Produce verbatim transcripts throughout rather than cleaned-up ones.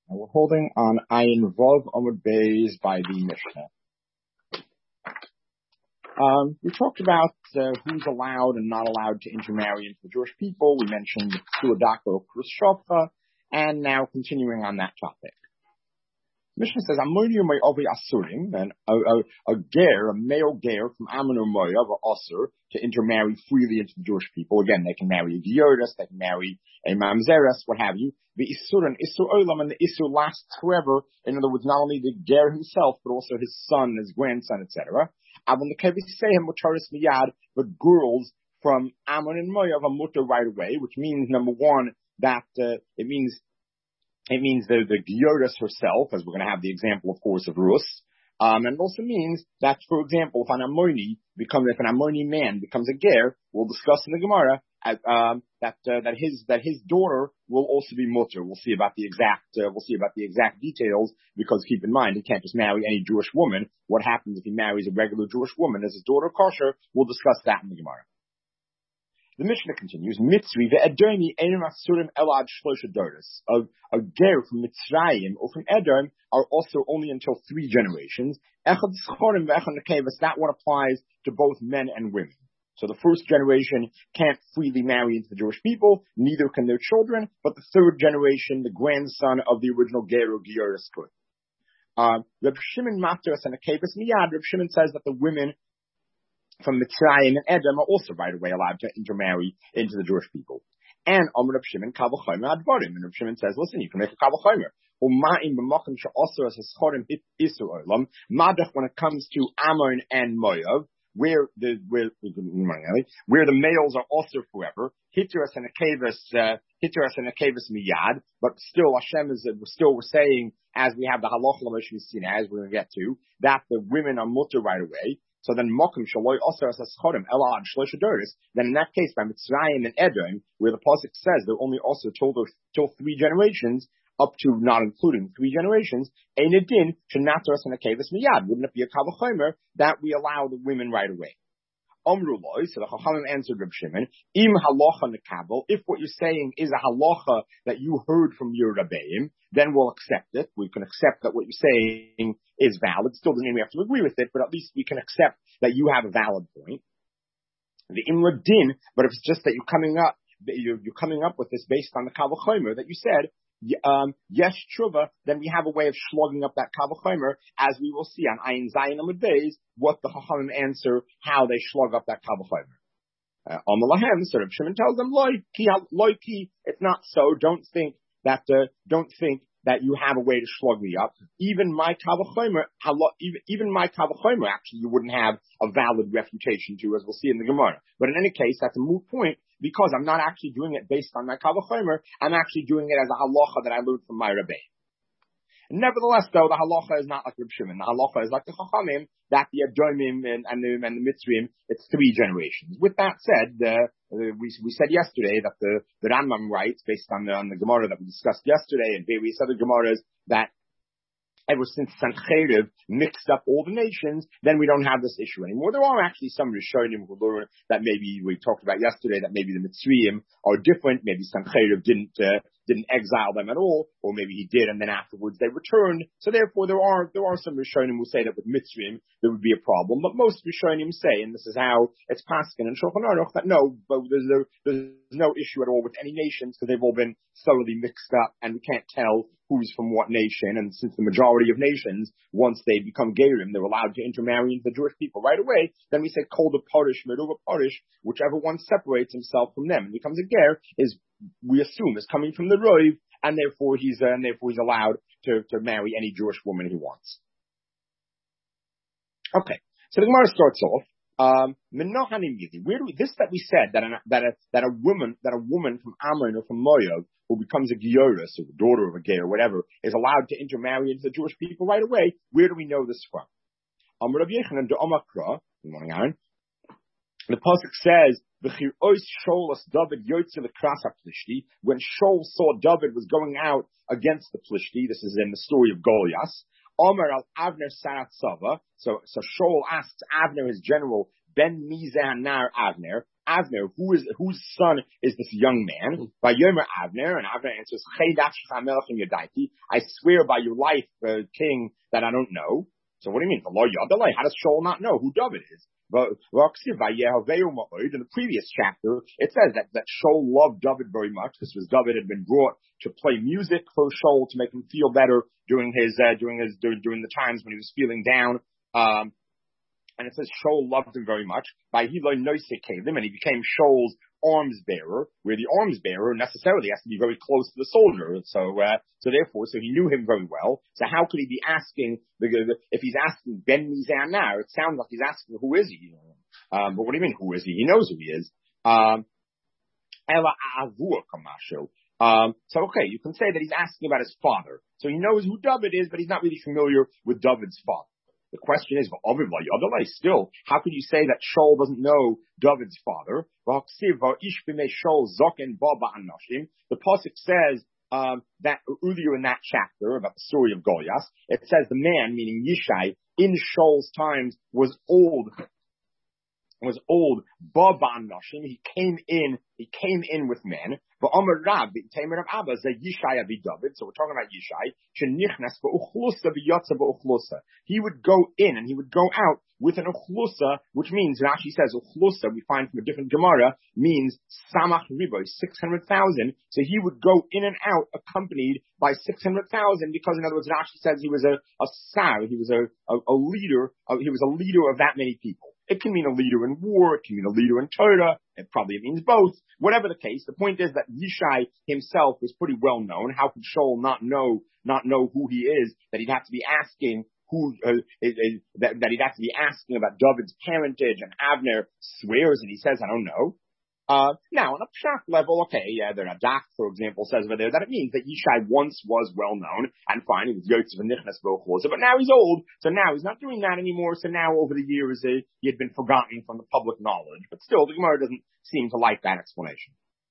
And we're holding on Ayin Vov Amud Beis by the Mishnah. Um, we talked about uh, who's allowed and not allowed to intermarry into the Jewish people. We mentioned Suadako Khrushchevka, and now continuing on that topic. Mishnah says, Amoni may ovi asurim, and a, a, a ger, a male ger from Ammon or Moav, or Asur, to intermarry freely into the Jewish people. Again, they can marry a Gioris, they can marry a Mamzeres, what have you. The Isur and Isur Olam, and the Isur lasts forever. In other words, not only the ger himself, but also his son, his grandson, et cetera. Avon the Kevisayim Motaris Miyad, but girls from Ammon and Moav are mutter right away, which means, number one, that uh, it means It means the, the Gioris herself, as we're going to have the example, of course, of Rus. Um, and it also means that, for example, if an Ammoni becomes, if an Ammoni man becomes a ger, we'll discuss in the Gemara, uh, um, that, uh, that his, that his daughter will also be mutter. We'll see about the exact, uh, we'll see about the exact details, because keep in mind, he can't just marry any Jewish woman. What happens if he marries a regular Jewish woman? Is his daughter kosher? We'll discuss that in the Gemara. The Mishnah continues, Mitzri ve'edoni einem asurim elad shlosha doros. A ger from Mitzrayim or from Edom are also only until three generations. Echad zchorim ve'echad nekevas. That one applies to both men and women. So the first generation can't freely marry into the Jewish people, neither can their children, but the third generation, the grandson of the original ger or gioris could. Uh, Reb Shimon Matras and nekevas miyad. Reb Shimon says that the women from Mitzrayim and Edom are also right away allowed to intermarry into the Jewish people. And Amr Reb Shimon Kal V'chomer Advarim. And Reb Shimon says, listen, you can make a Kal V'chomer. U'ma'im b'machim she'osor as haschorim isu olam. Madach, when it comes to Ammon and Moav, where the where where the males are also forever. Hitteras and Akavas, uh, Hitteras and Akavas miyad. But still, Hashem is uh, still we're saying, as we have the halacha l'moshe sinai, as we're going to get to, that the women are mutter right away. So then, Mokum Shaloi also as Chorim Elad Shlosha Doris. Then in that case, by Mitzrayim and Edom, where the pasuk says they're only also told till three generations, up to not including three generations, Ein Edin Shenatos and Akavas Miyad. Wouldn't it be a Kavachomer that we allow the women right away? Omru Loi, so the Chachamim answered Reb Shimon, Im Halacha Nekabel. If what you're saying is a halacha that you heard from your Rabbeim, then we'll accept it. We can accept that what you're saying is valid. Still doesn't mean we have to agree with it, but at least we can accept that you have a valid point. The Imra Din, but if it's just that you're coming up, you're, you're coming up with this based on the Kal V'chomer that you said, um, yes, Truva, then we have a way of slugging up that Kal V'chomer, as we will see on Ayin Zayin Amud Beis, what the Chachamim answer, how they slug up that Kal V'chomer. On the Lahem, so Reb Shimon tells them, Loi ki, loi ki, it's not so. Don't think that, uh, don't think that you have a way to slug me up. Even my Kal V'chomer, even, even my Kal V'chomer, actually, you wouldn't have a valid refutation to, as we'll see in the Gemara. But in any case, that's a moot point, because I'm not actually doing it based on my Kal V'chomer. I'm actually doing it as a halacha that I learned from my Rebbe. Nevertheless, though, the halacha is not like Reb Shimon. The halacha is like the Chachamim, that the Adomim and, and the, and the Mitzrim, it's three generations. With that said, uh, we, we said yesterday that the, the Rambam writes, based on the, on the Gemara that we discussed yesterday and various other Gemaras, that ever since Sancheriv mixed up all the nations, then we don't have this issue anymore. There are actually some Rishonim who learn that maybe we talked about yesterday, that maybe the Mitzrayim are different. Maybe Sancheriv didn't uh, didn't exile them at all, or maybe he did, and then afterwards they returned. So therefore, there are there are some Rishonim who say that with Mitzrayim there would be a problem, but most Rishonim say, and this is how it's Paskin and Shulchan Aruch, that no, but there's no, there's no issue at all with any nations, because they've all been thoroughly mixed up, and we can't tell who's from what nation. And since the majority of nations, once they become Gerim, they're allowed to intermarry into the Jewish people right away, then we say Kol de Parish, Meruva Parish, whichever one separates himself from them and becomes a Ger, is, we assume, is coming from the Roiv, and therefore he's uh, and therefore he's allowed to, to marry any Jewish woman he wants. Okay, so the Gemara starts off. Um, where do we, this that we said that a, that a, that a woman that a woman from Ammon or from Moav who becomes a Gioris or the daughter of a Ger or whatever is allowed to intermarry into the Jewish people right away? Where do we know this from? Amar Rav Yechanan de Amakra. Good morning, Aaron. The pasuk says, "V'chir Shaul David yotze l'krasa Plishti." When Shaul saw David was going out against the Plishti, this is in the story of Goliath. Omer al Avner Sarat Sava. So, so Shaul asks Avner, his general, Ben Mizah Nar Avner, Avner, who is, whose son is this young man? By Yomer Avner, and Avner answers, I swear by your life, uh, king, that I don't know. So what do you mean? How does Shaul not know who David is? But in the previous chapter, it says that, that Shaul loved David very much. This was David had been brought to play music for Shaul to make him feel better during his, uh, during his, during, during the times when he was feeling down. Um, and it says Shaul loved him very much. By Hiloi Noisek came him, and he became Shaul's arms bearer, where the arms bearer necessarily has to be very close to the soldier. So, uh, so therefore, so he knew him very well. So how could he be asking, if he's asking Ben Mizan now, it sounds like he's asking, who is he? Um, but what do you mean, who is he? He knows who he is. Um, um, so okay, you can say that he's asking about his father. So he knows who David is, but he's not really familiar with David's father. The question is, still, how could you say that Shaul doesn't know David's father? The pasuk says um, that earlier in that chapter about the story of Goliath, it says the man, meaning Yishai, in Shaul's times was old. Was old. He came in. He came in with men. But Amar Rab, the Tamer of Abba, Yishai Abi David. So we're talking about Yishai. He would go in and he would go out with an uchlusa, which means Rashi says uchlusa. We find from a different Gemara means samach riboy, six hundred thousand. So he would go in and out accompanied by six hundred thousand, because in other words, Rashi says he was a a sar. He was a a, a leader. A, he was a leader of that many people. It can mean a leader in war. It can mean a leader in Torah. It probably means both. Whatever the case, the point is that Yishai himself was pretty well known. How could Shaul not know, not know who he is? That he'd have to be asking who, uh, is, is, that, that he'd have to be asking about David's parentage, and Avner swears and he says, I don't know. Uh, now, on a pshat level, okay, yeah, the Radak, for example, says over there that it means that Yishai once was well known, and fine, he was Yotzev and Nichnas B'Ochlosa, but now he's old, so now he's not doing that anymore, so now over the years, uh, he had been forgotten from the public knowledge, but still, the Gemara doesn't seem to like that explanation.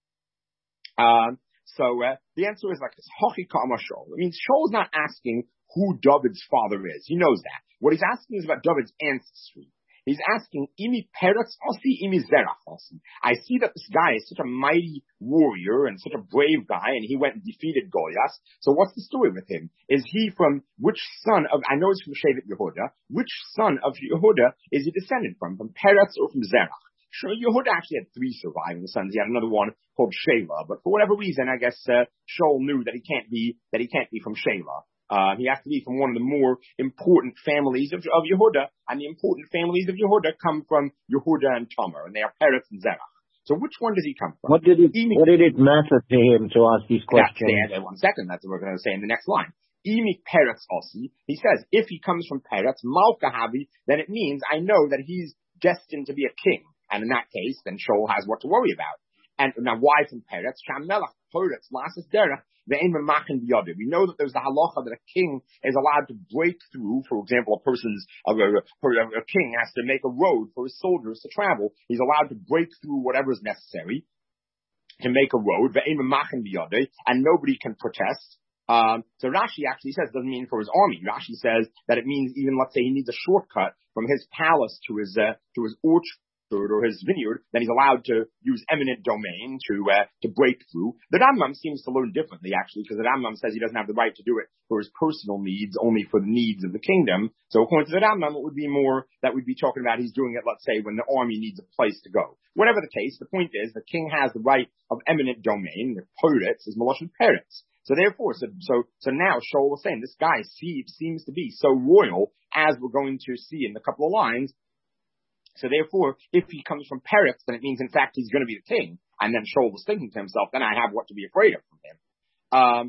Um, so, uh, the answer is like this, Hochi Ka'ama Shaul. It means Shaul's not asking who David's father is, he knows that. What he's asking is about David's ancestry. He's asking, Imi Peretz Osi, Imi Zerach Osi. I see that this guy is such a mighty warrior and such a brave guy, and he went and defeated Goliath. So what's the story with him? Is he from which son of, I know he's from Shevet Yehuda, which son of Yehuda is he descended from? From Peretz or from Zerach? Sure, Yehuda actually had three surviving sons. He had another one called Shelah, but for whatever reason, I guess, uh, Shaul knew that he can't be, that he can't be from Shelah. Uh, he has to be from one of the more important families of, of Yehuda, and the important families of Yehuda come from Yehuda and Tamar, and they are Peretz and Zerach. So which one does he come from? What did it, what did it matter to him to ask these questions? Yeah, one second, that's what we're going to say in the next line. Imi Peretz Osi, he says, if he comes from Peretz, Malka Havi, then it means I know that he's destined to be a king. And in that case, then Shaul has what to worry about. And now why from Peretz? Sham Melech, Peretz, Lasses Derech, we know that there's the halacha that a king is allowed to break through. For example, a person's a, a, a king has to make a road for his soldiers to travel. He's allowed to break through whatever is necessary to make a road, and nobody can protest. Um, so Rashi actually says it doesn't mean for his army. Rashi says that it means even, let's say, he needs a shortcut from his palace to his uh, to his orchard or his vineyard, then he's allowed to use eminent domain to uh, to break through. The Rambam seems to learn differently, actually, because the Rambam says he doesn't have the right to do it for his personal needs, only for the needs of the kingdom. So according to the Rambam, it would be more that we'd be talking about he's doing it, let's say, when the army needs a place to go. Whatever the case, the point is the king has the right of eminent domain. The Peretz is Maloshen Peretz. So therefore, so, so, so now Shaul was saying this guy seems, seems to be so royal, as we're going to see in a couple of lines. So therefore, if he comes from Peretz, then it means in fact he's going to be the king. And then Shaul was thinking to himself, then I have what to be afraid of from him. Um,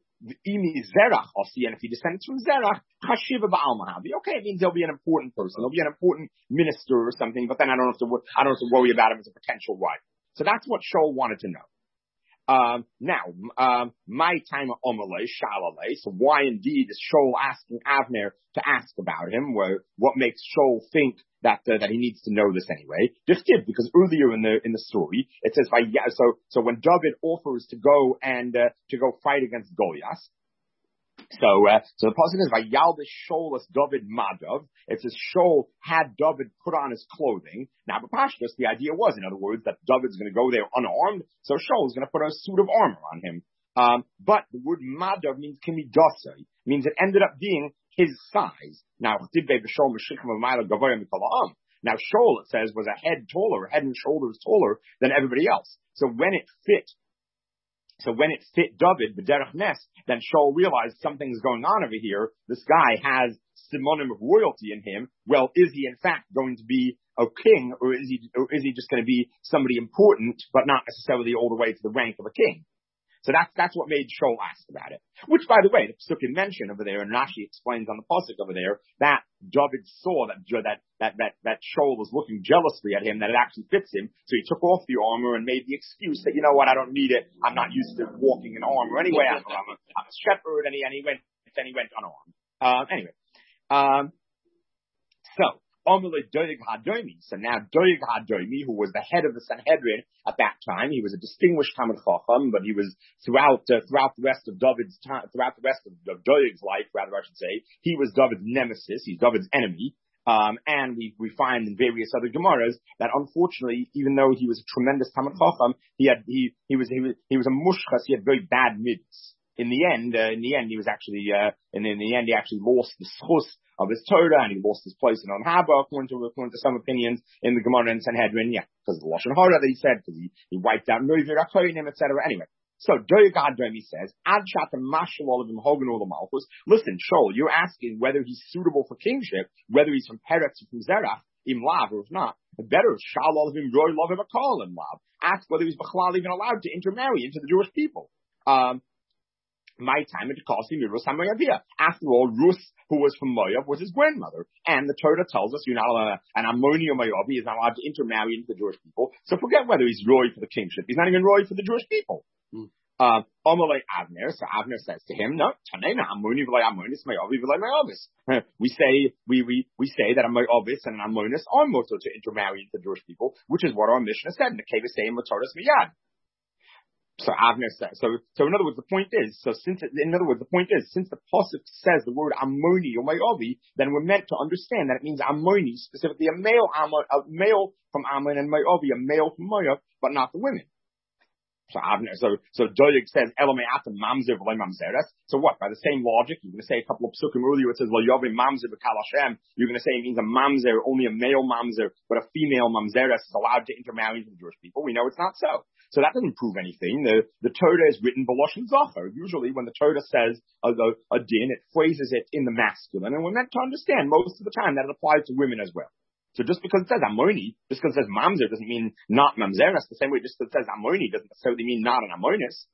Imi Zerach Osi, and if he descends from Zerach, Chashiva Ba'almahavi. Okay, it means he'll be an important person. He'll be an important minister or something, but then I don't have to, I don't have to worry about him as a potential rival. So that's what Shaul wanted to know. Um, now, um, my time of Omalei, Shalalei. So why indeed is Shaul asking Avner to ask about him? Well, what makes Shaul think that uh, that he needs to know this anyway? Just did, because earlier in the in the story it says, so so when David offers to go and uh, to go fight against Goliath, So, uh, so the pasuk is Vayalbish Shaul as David Madav. It says Shaul had David put on his clothing. Now, B'Pashtus, the idea was, in other words, that David's going to go there unarmed, so Shaul is going to put a suit of armor on him. Um, but the word Madav means Kimidasai, means it ended up being his size. Now, Now, Shaul, it says, was a head taller, head and shoulders taller than everybody else. So when it fit So when it fit David, the Derech Nes, then Shaul realized something's going on over here. This guy has simonim of royalty in him. Well, is he in fact going to be a king, or is he, or is he just going to be somebody important, but not necessarily all the way to the rank of a king? So that's, that's what made Shaul ask about it. Which, by the way, the Pesukim mention over there, and Rashi explains on the pasuk over there, that David saw that, that, that, that, that Shaul was looking jealously at him, that it actually fits him, so he took off the armor and made the excuse that, you know what, I don't need it, I'm not used to walking in armor anyway, I'm, I'm, a, I'm a shepherd, and he, and he went, and he went unarmed. Um, anyway. Um, so, Amalei Doeg Hadomi. So now Doeg Hadomi, who was the head of the Sanhedrin at that time, he was a distinguished Talmid Chacham, but he was throughout uh, throughout the rest of David's time, throughout the rest of, of Doeg's life, rather I should say, he was David's nemesis. He's David's enemy. Um, and we we find in various other Gemaras that unfortunately, even though he was a tremendous Talmid Chacham, he had he he was he was he was a mushchas. He had very bad mids. In the end, uh, in the end, he was actually, uh, and in the end, he actually lost the schus of his Torah, and he lost his place in On Haba, according to, according to some opinions in the Gemara and Sanhedrin, yeah, because of the Lashon Hara that he said, because he, he wiped out Noivir HaKoinim, et cetera. Anyway, so Doeg Hadomi says, Ad Shata Mashal Olavim Hogan Olam Malchus. Listen, Shaul, you're asking whether he's suitable for kingship, whether he's from Peretz or from Zerach, Im Lav, or if not. Better, Shal Olavim Roy Lovim Akal Im Lav. Ask whether he's Bechlal even allowed to intermarry into the Jewish people. Um, My time it cost him Rus HaMoyavia. After all, Rus, who was from Moav, was his grandmother. And the Torah tells us you're not allowed, an Ammoni or Moavi is not allowed to intermarry into the Jewish people. So forget whether he's roy for the kingship. He's not even roy for the Jewish people. Mm. Uh, Amalei Avner, so Avner says to him, no, Tanena Ammoni v'lai Ammonis, Moavi v'lai Moavis. We say, we, we, we say that a Moavis and an Ammonis are motor to intermarry into the Jewish people, which is what our Mishnah said in the Keva Seim Motoras Miyad. So Avner says, so, so in other words, the point is, so since, it, in other words, the point is, since the pasuk says the word Ammoni or Moavi, then we're meant to understand that it means Ammoni, specifically a male Ammon, a male from Ammon, and Moavi, a male from Moav, but not the women. So Avner, so, so Doeg says, Elomei atam mamzer v'lei mamzeres. So what? By the same logic, you're going to say a couple of psukim earlier, it says, Lo yovim mamzer v'kal Hashem. You're going to say it means a mamzer, only a male mamzer, but a female mamzeres is allowed to intermarry with the Jewish people. We know it's not so. So that doesn't prove anything. The, the Torah is written b'loshen zachar. Usually when the Torah says a, a, a din, it phrases it in the masculine, and we're meant to understand most of the time that it applies to women as well. So just because it says Ammoni, just because it says Mamzer doesn't mean not Mamzeres. The same way just because it says Ammoni doesn't necessarily mean not an Ammonis.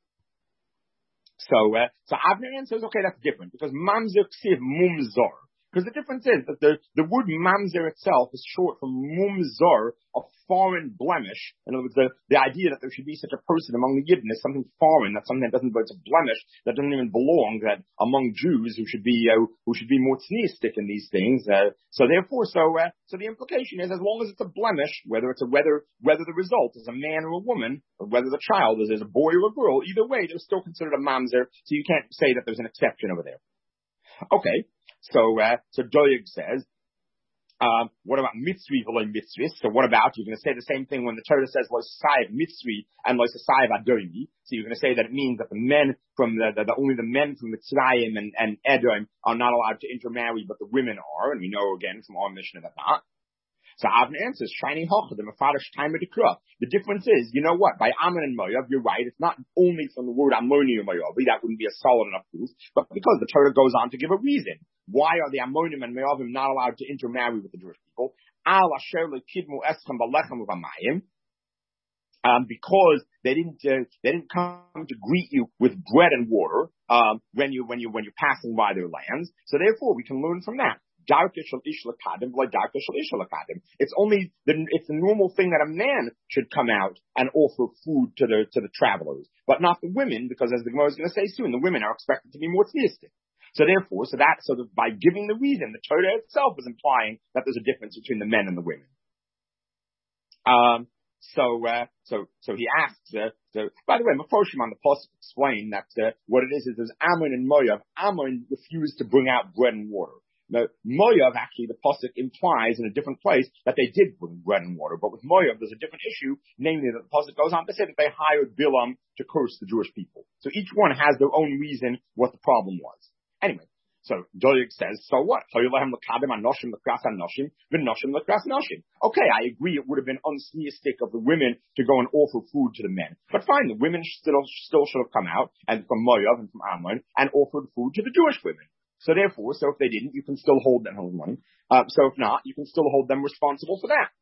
So, uh, so Avner says, okay, that's different, because Mamzer ksiv mumzor. Because the difference is that the, the word mamzer itself is short from mumzor, a foreign blemish. In other words, the, the idea that there should be such a person among the Yidden is something foreign, that's something that doesn't, but it's a blemish that doesn't even belong that among Jews who should be, uh, who should be more tzniistic in these things. Uh, so therefore, so, uh, so the implication is as long as it's a blemish, whether it's a, whether, whether the result is a man or a woman, or whether the child is, is a boy or a girl, either way, they're still considered a mamzer, so you can't say that there's an exception over there. Okay. So, uh, so Doeg says, um, what about mitzri v'lo mitzris? So what about, you're going to say the same thing when the Torah says, lo sayiv mitzri and lo sayiv adomi. So you're going to say that it means that the men from the, the, the only the men from Mitzrayim and, and Edom are not allowed to intermarry, but the women are, and we know again from our Mishnah that not. So Avner answers, Shiny Hocha, the Mefarish time of the Krah. The difference is, you know what, by Ammon and Moav, you're right, it's not only from the word Ammoni or Moavi, that wouldn't be a solid enough proof, but because the Torah goes on to give a reason. Why are the Ammonim and Moavim not allowed to intermarry with the Jewish people? Al asher lekidmu eschem balechem uvamayim. Um, because they didn't, uh, they didn't come to greet you with bread and water, um, when you, when you, when you're passing by their lands. So therefore, we can learn from that. It's only the, it's the normal thing that a man should come out and offer food to the, to the travelers, but not the women, because as the Gemara is going to say soon, the women are expected to be more theistic. So therefore, so that, so that by giving the reason, the Torah itself is implying that there's a difference between the men and the women. Um, so, uh, so, so he asks, uh, so, by the way, Mephoshim on the pasuk explain that, uh, what it is, is there's Ammon and Moav. Ammon refused to bring out bread and water. Now, Moav, actually, the pasuk implies in a different place that they did bring bread and water. But with Moav, there's a different issue, namely that the pasuk goes on to say that they hired Bilam to curse the Jewish people. So each one has their own reason what the problem was. Anyway, so Doeg says, so what? Okay, I agree it would have been unsneistic of the women to go and offer food to the men. But fine, the women still, still should have come out, and from Moav and from Ammon, and offered food to the Jewish women. So therefore, so if they didn't, you can still hold them one. Uh, so if not, you can still hold them responsible for that.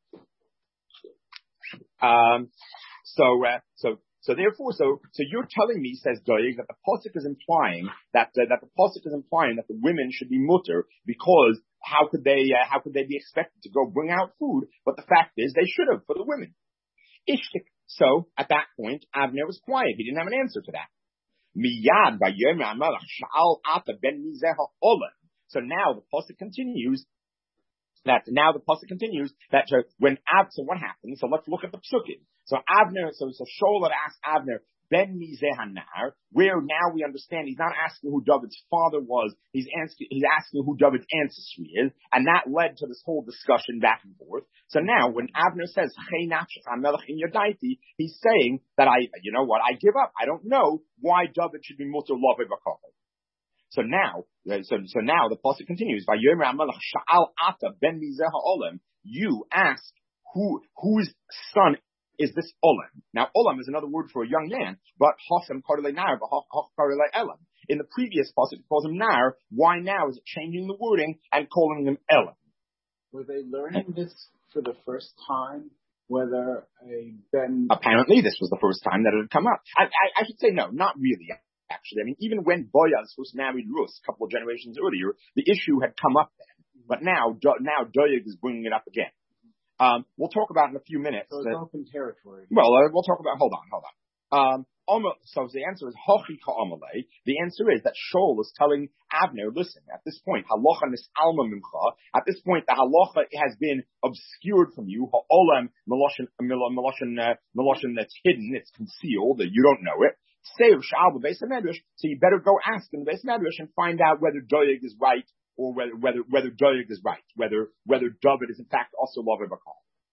Um, so, uh, so, so therefore, so, so you're telling me, says Doeg, that the pasuk is implying that, uh, that the pasuk is implying that the women should be mutter because how could they, uh, how could they be expected to go bring out food? But the fact is, they should have for the women. Ishtik. So at that point, Avner was quiet. He didn't have an answer to that. Miyad vayomer hamelech sha'al ata ben mizeh ha'olam. So now the pasuk continues. That now the pasuk continues that uh, when Ab, so what happens? So let's look at the psukim. So Avner, so so Shaul had asked Avner ben mizeh hanar, where now we understand he's not asking who David's father was. He's asking he's asking who David's ancestry is, and that led to this whole discussion back and forth. So now when Avner says Hey Nachshach HaMelech in Yodaiti, he's saying that I, you know what, I give up. I don't know why David should be mutter lovei b'kachol. So now, so, so now the pasuk continues. Vayomer hamelech sha'al ata ben mizeh ha'olam. You ask who whose son is this olam? Now olam is another word for a young man, but hosam karele nar, but hoch karele elam. In the previous pasuk it calls him nar. Why now is it changing the wording and calling him elam? Were they learning this for the first time? Whether a ben apparently this was the first time that it had come up. I, I, I should say no, not really. Actually, I mean, even when Boaz first married Ruth a couple of generations earlier, the issue had come up then. But now, now Doeg is bringing it up again. Um, we'll talk about it in a few minutes. So it's uh, open territory. Well, uh, we'll talk about. Hold on, hold on. Um, so the answer is Hochi Ka'amalei. The answer is that Shaul is telling Avner, listen, at this point, halacha misalma mimcha. At this point, the halacha has been obscured from you. Ha'olam meloshin meloshin meloshin that's hidden, it's concealed, that you don't know it. Say Sha'al b'Beis HaMedrash, so you better go ask in the Beis HaMedrash and find out whether Doeg is right or whether whether whether Doeg is right, whether whether David is in fact also lovei b'kachol.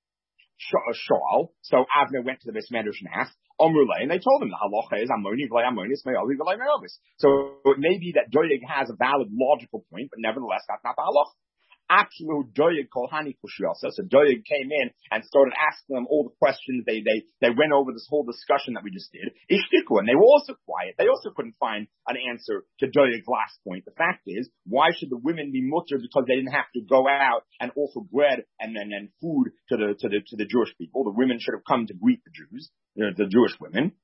Sha'al. So Avner went to the Beis HaMedrash and asked Omrulei, and they told him the halacha is Amoni v'lei Amonis me'avi v'lei me'avis. So it may be that Doeg has a valid logical point, but nevertheless that's not the halacha. Actually, Doeg Kolhani Kushiyasa. So Doeg came in and started asking them all the questions. They they they went over this whole discussion that we just did. Ishtiku, and they were also quiet. They also couldn't find an answer to Doeg's last point. The fact is, why should the women be mutter because they didn't have to go out and offer bread and and, and food to the to the to the Jewish people? The women should have come to greet the Jews, you know, the Jewish women.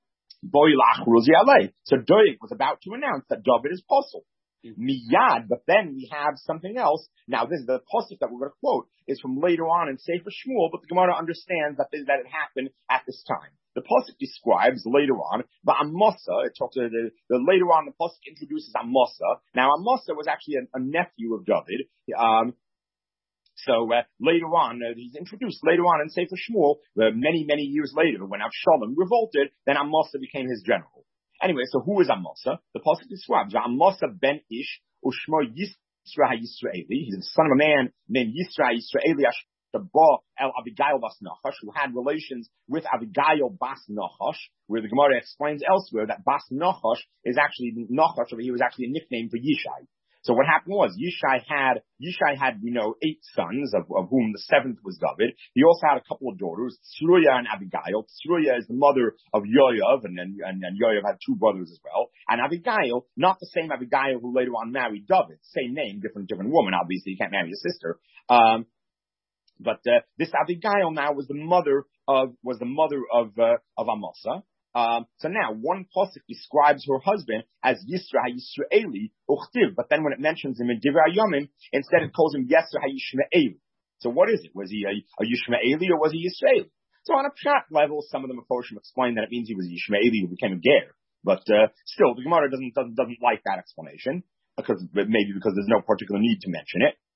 So Doeg was about to announce that David is possible. Miyad, but then we have something else. Now, this is the pasuk that we're going to quote is from later on in Sefer Shmuel, but the Gemara understands that that it happened at this time. The pasuk describes later on the Amasa. It talks the, the, the later on the pasuk introduces Amasa. Now, Amasa was actually a, a nephew of David. Um, so uh, later on, uh, he's introduced later on in Sefer Shmuel. Uh, many many years later, when Avshalom revolted, then Amasa became his general. Anyway, so who is Amasa? The pasuk describes Amasa ben Ish Ushmo Yisra Yisraeli. He's the son of a man named Yisra Yisraeli Ashtabah El Abigail Bas Nachash, who had relations with Abigail Bas Nachash, where the Gemara explains elsewhere that Bas Nachash is actually Nachash, or he was actually a nickname for Yishai. So what happened was Yishai had Yishai had you know eight sons, of, of whom the seventh was David. He also had a couple of daughters, Tzruya and Abigail. Tzruya is the mother of Yoav, and and, and and Yoav had two brothers as well. And Abigail, not the same Abigail who later on married David, same name, different different woman. Obviously, you can't marry your sister. Um, but uh, this Abigail now was the mother of was the mother of uh, of Amasa. Um, so now, one pasuk describes her husband as Yisra HaYisraeli Uchtiv, but then when it mentions him in Divrei Yomim, instead it calls him Yisra HaYishmaeli. So what is it? Was he a, a Yishmaeli or was he Yisraeli? So on a pshat level, some of the Mephoshim explain that it means he was a Yishmaeli who became a ger. But uh, still, the Gemara doesn't, doesn't doesn't like that explanation, because maybe because there's no particular need to mention it.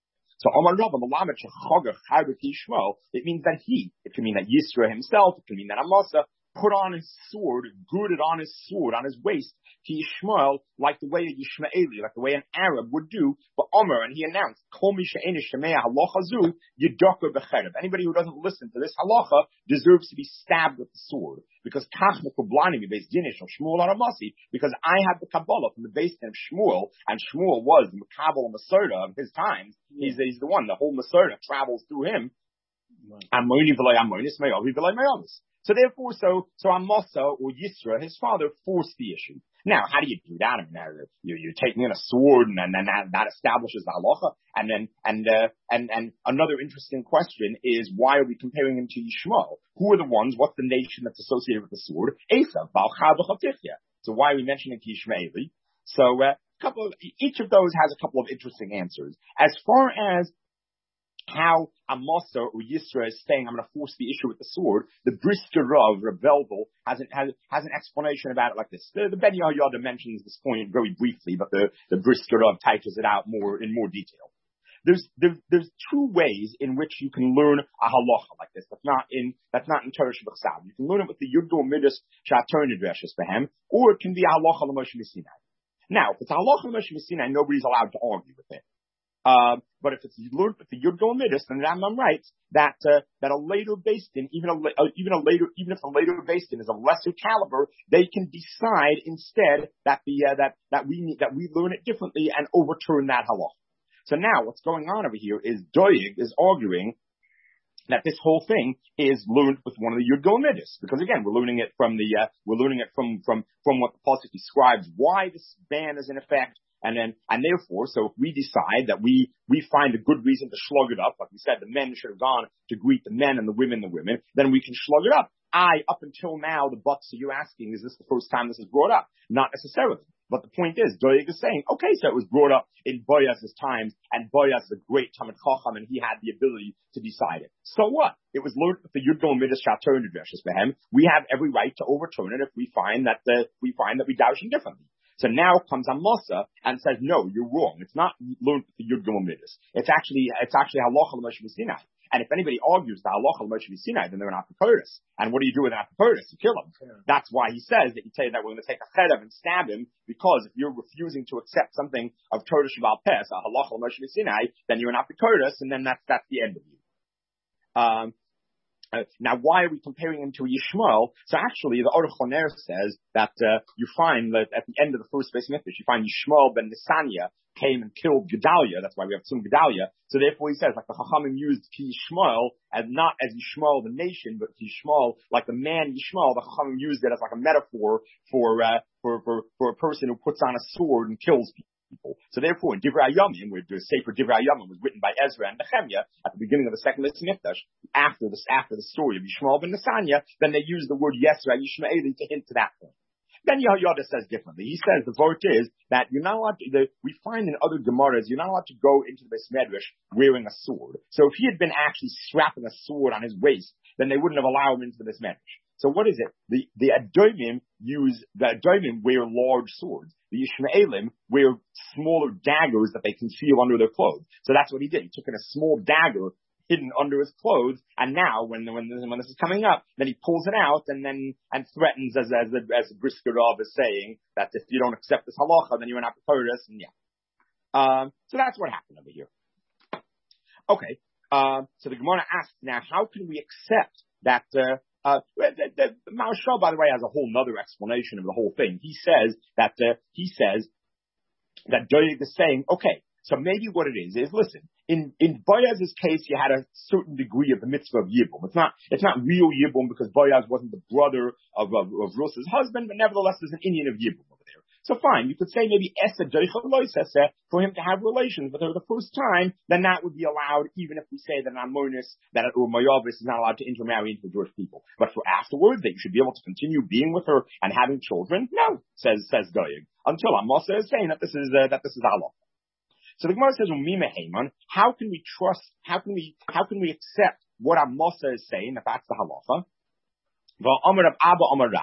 So Omar Rav Malamet Shechaga Chayber Yishmael, it means that he, it can mean that Yisra himself, it can mean that Amasa put on his sword, girded on his sword, on his waist, to Yishmael, like the way a Yishmaeli, like the way an Arab would do, but Omer, and he announced, Kol mi she'ein shemei halacha zu, yidaka b'cherev. Anybody who doesn't listen to this halacha deserves to be stabbed with the sword. Because Kach mekublani mi beis dinish of Shmuel Aramasi, because I have the Kabbalah from the base din of Shmuel, and Shmuel was the Makabal Masorah of his times. Yeah. He's, he's the one, the whole Masorah travels through him. Amoni v'lei amonis, me'ovi v'lei me'ovis. So therefore, so, so Amasa or Yisra, his father, forced the issue. Now, how do you do that? I mean, you, you're taking in a sword, and then that, that establishes the halacha. And then, and, uh, and, and another interesting question is, why are we comparing him to Yishmael? Who are the ones, what's the nation that's associated with the sword? Esav, Balcha v'Chatichya. So why are we mentioning Yishmaeli? So, uh, couple of, each of those has a couple of interesting answers. As far as how Amasa or Yisra is saying, I'm going to force the issue with the sword, the Brisker Rav, Rebelvel, has an, has, has an explanation about it like this. The, the Ben Yehoyada mentions this point very briefly, but the, the Brisker Rav types it out more, in more detail. There's, there, there's two ways in which you can learn a halacha like this. That's not in, that's not in Torah Shebachsav. You can learn it with the Yudgol Midas Shator Nidreshes Behem, or it can be a halacha l'Moshe Sinai. Now, if it's a halacha l'Moshe Sinai, nobody's allowed to argue with it. Uh, but if it's learned with the Yudgol Midas, then Rambam writes that uh, that a later based in, even a uh, even a later even if a later based in is a lesser caliber, they can decide instead that the uh, that that we need, that we learn it differently and overturn that halacha. So now what's going on over here is Doeg is arguing that this whole thing is learned with one of the Yudgol Midas, because again we're learning it from the uh, we're learning it from from from what the pasuk describes why this ban is in effect. And then, and therefore, so if we decide that we, we find a good reason to slug it up, like we said, the men should have gone to greet the men and the women the women, then we can slug it up. I, up until now, the buts are you asking, is this the first time this is brought up? Not necessarily. But the point is, Doeg is saying, okay, so it was brought up in Boaz's times, and Boaz is a great Talmid Chacham, and he had the ability to decide it. So what? It was learned with the Yudgol Midas Shator Nidreshes Behem. We have every right to overturn it if we find that the, we find that we doubt him differently. So now comes Amasa and says, no, you're wrong. It's not learned with the Yudgol Midas. It's actually, it's actually halacha l'Moshe Sinai. And if anybody argues the halacha l'Moshe Sinai, then they're an apikoros. And what do you do with an apikoros? You kill them. Yeah. That's why he says that you tell you that we're going to take a cherev and stab him, because if you're refusing to accept something of Torah Sheba'al Peh, a halacha l'Moshe Sinai, then you're an apikoros, and then that's, that's the end of you. Um, Uh, now, why are we comparing him to Yishmael? So actually, the Aruch Honer says that uh, you find that at the end of the first base Mikdash, you find Yishmael ben Nisania came and killed Gedalia. That's why we have Tzum Gedalia. So therefore, he says like the Chachamim used Yishmael as not as Yishmael the nation, but Yishmael like the man Yishmael. The Chachamim used it as like a metaphor for uh, for for for a person who puts on a sword and kills people. People. So therefore, in Divrei Hayamim, where the Sefer Divrei Hayamim was written by Ezra and Nehemiah at the beginning of the second Beis Mikdash, after this, after the story of Yishmael ben Nesanya, then they use the word Yesra Yishmaeli to hint to that point. Then Yehoyada says differently. He says the vort is that you're not allowed to, the, we find in other Gemaras, you're not allowed to go into the Beis Medrash wearing a sword. So if he had been actually strapping a sword on his waist, then they wouldn't have allowed him into the Beis Medrash. So what is it? The, the Adomim use, the Adomim wear large swords. The Yishmaelim wear smaller daggers that they conceal under their clothes. So that's what he did. He took in a small dagger hidden under his clothes, and now when when this, when this is coming up, then he pulls it out and then and threatens, as as the, as the Brisker Rav is saying, that if you don't accept this halacha, then you're an apikoros, and yeah. Um, so that's what happened over here. Okay. Um, so the Gemara asks now, how can we accept that? Uh, Uh, the, the, the Maharshal, by the way, has a whole nother explanation of the whole thing. He says that, uh, he says that Doeg is saying, okay, so maybe what it is, is listen, in, in Boaz's case, you had a certain degree of the mitzvah of Yibum. It's not, it's not real Yibum because Boaz wasn't the brother of, of, of Ruth's husband, but nevertheless, there's an Indian of Yibum over there. So fine, you could say maybe Esa Doichel Lois Esa, for him to have relations with her the first time, then that would be allowed, even if we say that an Amonis, that or Moavis is not allowed to intermarry into the Jewish people. But for afterwards, that you should be able to continue being with her and having children, no, says, says Doeg. Until Amasa is saying that this is, uh, that this is Allah. So the Gemara says, Umima Haman, how can we trust, how can we, how can we accept what Amasa is saying, that that's the halacha? Well, Amar Rav Abba Amar Rav,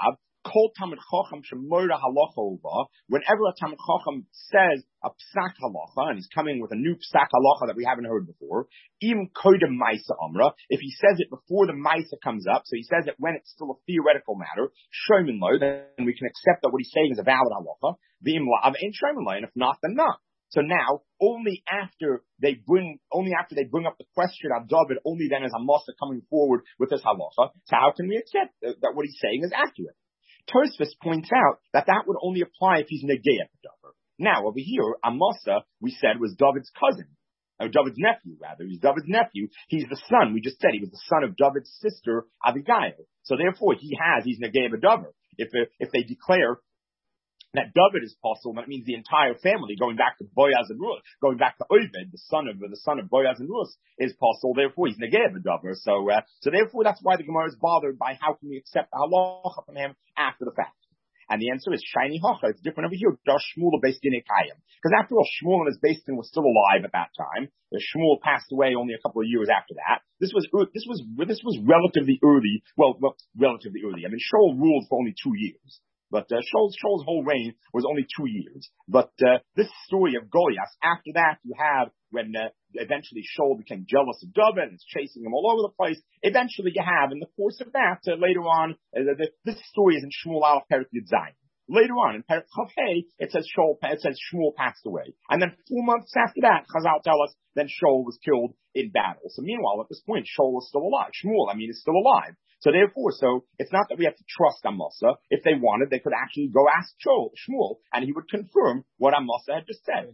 Kol Talmid Chacham shemoira halacha over. Whenever a Talmid Chacham says a psak halacha, and he's coming with a new psak halacha that we haven't heard before, even kodem ma'isa amra, if he says it before the ma'isa comes up, so he says it when it's still a theoretical matter, shomin lo, then we can accept that what he's saying is a valid halacha. V'im la'av ain't shomin lo, and if not, then not. So now, only after they bring, only after they bring up the question of David, only then is Amasa coming forward with this halacha. So how can we accept that what he's saying is accurate? Tosfos points out that that would only apply if he's negei at the David. Now, over here, Amasa, we said, was David's cousin, or David's nephew, rather. He's David's nephew. He's the son. We just said he was the son of David's sister, Abigail. So therefore, he has, he's negei at the David. If, if they declare that David is possible, that means the entire family, going back to Boaz and Ruth, going back to Oved, the son of the son of Boaz and Ruth, is possible. Therefore, he's negei b'davar. So, uh, so therefore, that's why the Gemara is bothered by how can we accept the halacha from him after the fact. And the answer is shiny hacha. It's different over here. Dash Shmuel based in Ekayim, because after all, Shmuel and his based in was still alive at that time. The Shmuel passed away only a couple of years after that. This was this was this was relatively early. Well, well relatively early. I mean, Shaul ruled for only two years. But uh, Shaul's, Shaul's whole reign was only two years. But uh, this story of Goliath, after that you have when uh, eventually Shaul became jealous of David and is chasing him all over the place. Eventually you have, in the course of that, uh, later on, uh, the, this story is in Shmuel Aleph Perek Yud Zayin. Later on, in Perek Chav Hey, it says Shaul, it says Shmuel passed away. And then four months after that, Chazal tell us, then Shaul was killed in battle. So meanwhile, at this point, Shaul is still alive. Shmuel, I mean, is still alive. So therefore, so it's not that we have to trust Amasa. If they wanted, they could actually go ask Shaul, Shmuel, and he would confirm what Amasa had just said.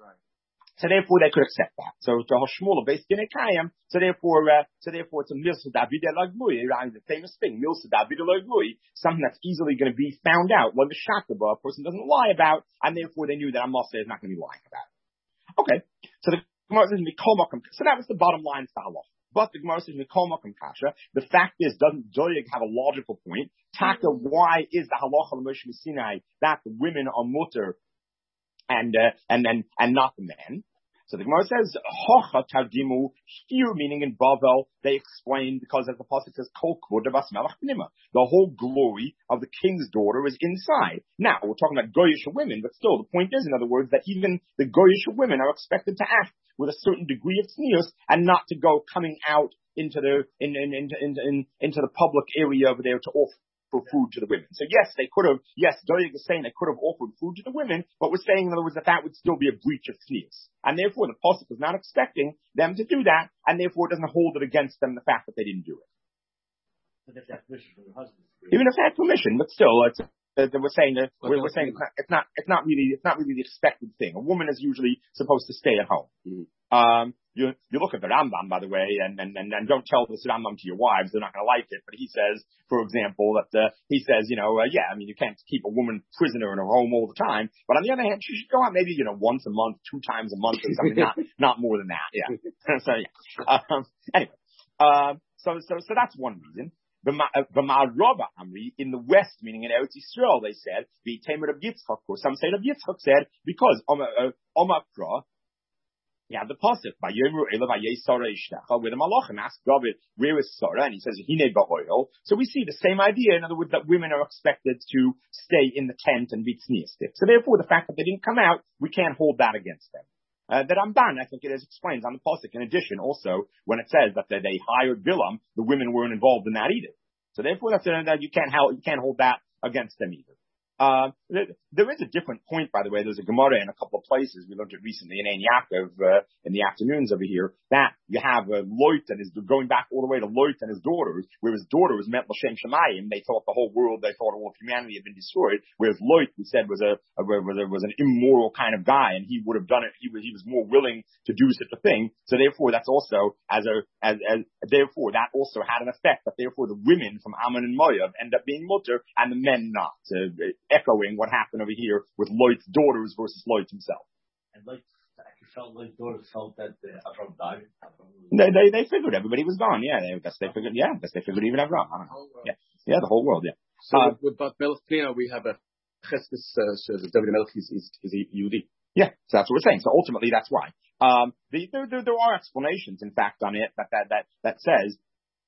So therefore, they could accept that. So to Shmuel based in Ekayim. So therefore, uh, so therefore, it's a milsa David elagmui, the famous thing, milsa David elagmui, something that's easily going to be found out, like a shakaba, a person doesn't lie about, and therefore they knew that Amasa is not going to be lying about it. Okay, so the Gemara says so that was the bottom line of the halacha. But the Gemara says, Kasha, the fact is, doesn't Doeg have a logical point? Taka, why is the halacha of Moshe Sinai that the women are mutter and, uh, and, and, and not the men? So the Gemara says, Hocha Targimu, here meaning in Bavel, they explain, because as the Pasuk says, Kol Kvod Bas Melech Pnima, the whole glory of the king's daughter is inside. Now, we're talking about Goyish women, but still, the point is, in other words, that even the Goyish women are expected to act with a certain degree of tznius and not to go coming out into the, in, in, in, in, in, into the public area over there to offer for food to the women. So yes, they could have, yes, Doeg is saying they could have offered food to the women, but we're saying in other words that that would still be a breach of tznius. And therefore the Pasuk is not expecting them to do that, and therefore it doesn't hold it against them the fact that they didn't do it. But if they have permission from their husband. Even if they had permission, but still, it's, uh, we're saying that, we're, we're saying it's not, it's not, it's not really, it's not really the expected thing. A woman is usually supposed to stay at home. Mm-hmm. Um, you, you look at the Rambam, by the way, and, and, and, and don't tell this Rambam to your wives. They're not going to like it. But he says, for example, that, uh, he says, you know, uh, yeah, I mean, you can't keep a woman prisoner in her home all the time. But on the other hand, she should go out maybe, you know, once a month, two times a month or something, not, not more than that. Yeah. so, yeah. Um, anyway, um, so, so, so that's one reason. The Ma'arava Amri, in the west, meaning in Eretz Yisrael, they said, the Tamer of Yitzchak, or some say of Yitzchak said, because Omakra, yeah, the pasuk by Yomer Ela by Yisara Ishtacha, where the Malachim asked David, where is Sarah? And he says, Hine ba'oil. So we see the same idea, in other words, that women are expected to stay in the tent and be tzniistic. So therefore, the fact that they didn't come out, we can't hold that against them. Uh, the Ramban, I think it is explains on the pasuk. In addition, also when it says that they, they hired Bilam, the women weren't involved in that either. So therefore, that's uh, that you can't hold you can't hold that against them either. Uh, there, there is a different point, by the way. There's a Gemara in a couple of places. We learned it recently in Ein Yaakov, uh, in the afternoons over here, that you have uh, Lot and his, going back all the way to Lot and his daughters, where his daughter was met L'Shem Shemayim. They thought the whole world, they thought all of humanity had been destroyed, whereas Lot, we said, was a, a, was a, was an immoral kind of guy, and he would have done it, he was, he was more willing to do such a thing. So therefore, that's also, as a, as, as, therefore, that also had an effect, that therefore the women from Ammon and Moab end up being mutter, and the men not. Uh, echoing what happened over here with Lot's daughters versus Lot himself. And Lot actually felt Lot's daughters felt that uh, Avram died. They, they they figured everybody was gone. Yeah, they, I guess they figured. Yeah, I guess they figured even Avram. I don't know. Yeah, yeah, the whole world. Yeah. So uh, with, with Bat Melech Pnina, we have a Cheskas uh, says that David Melech is is, is a Yehudi. Yeah, so that's what we're saying. So ultimately, that's why. Um, the, there, there there are explanations, in fact, on it that that that that says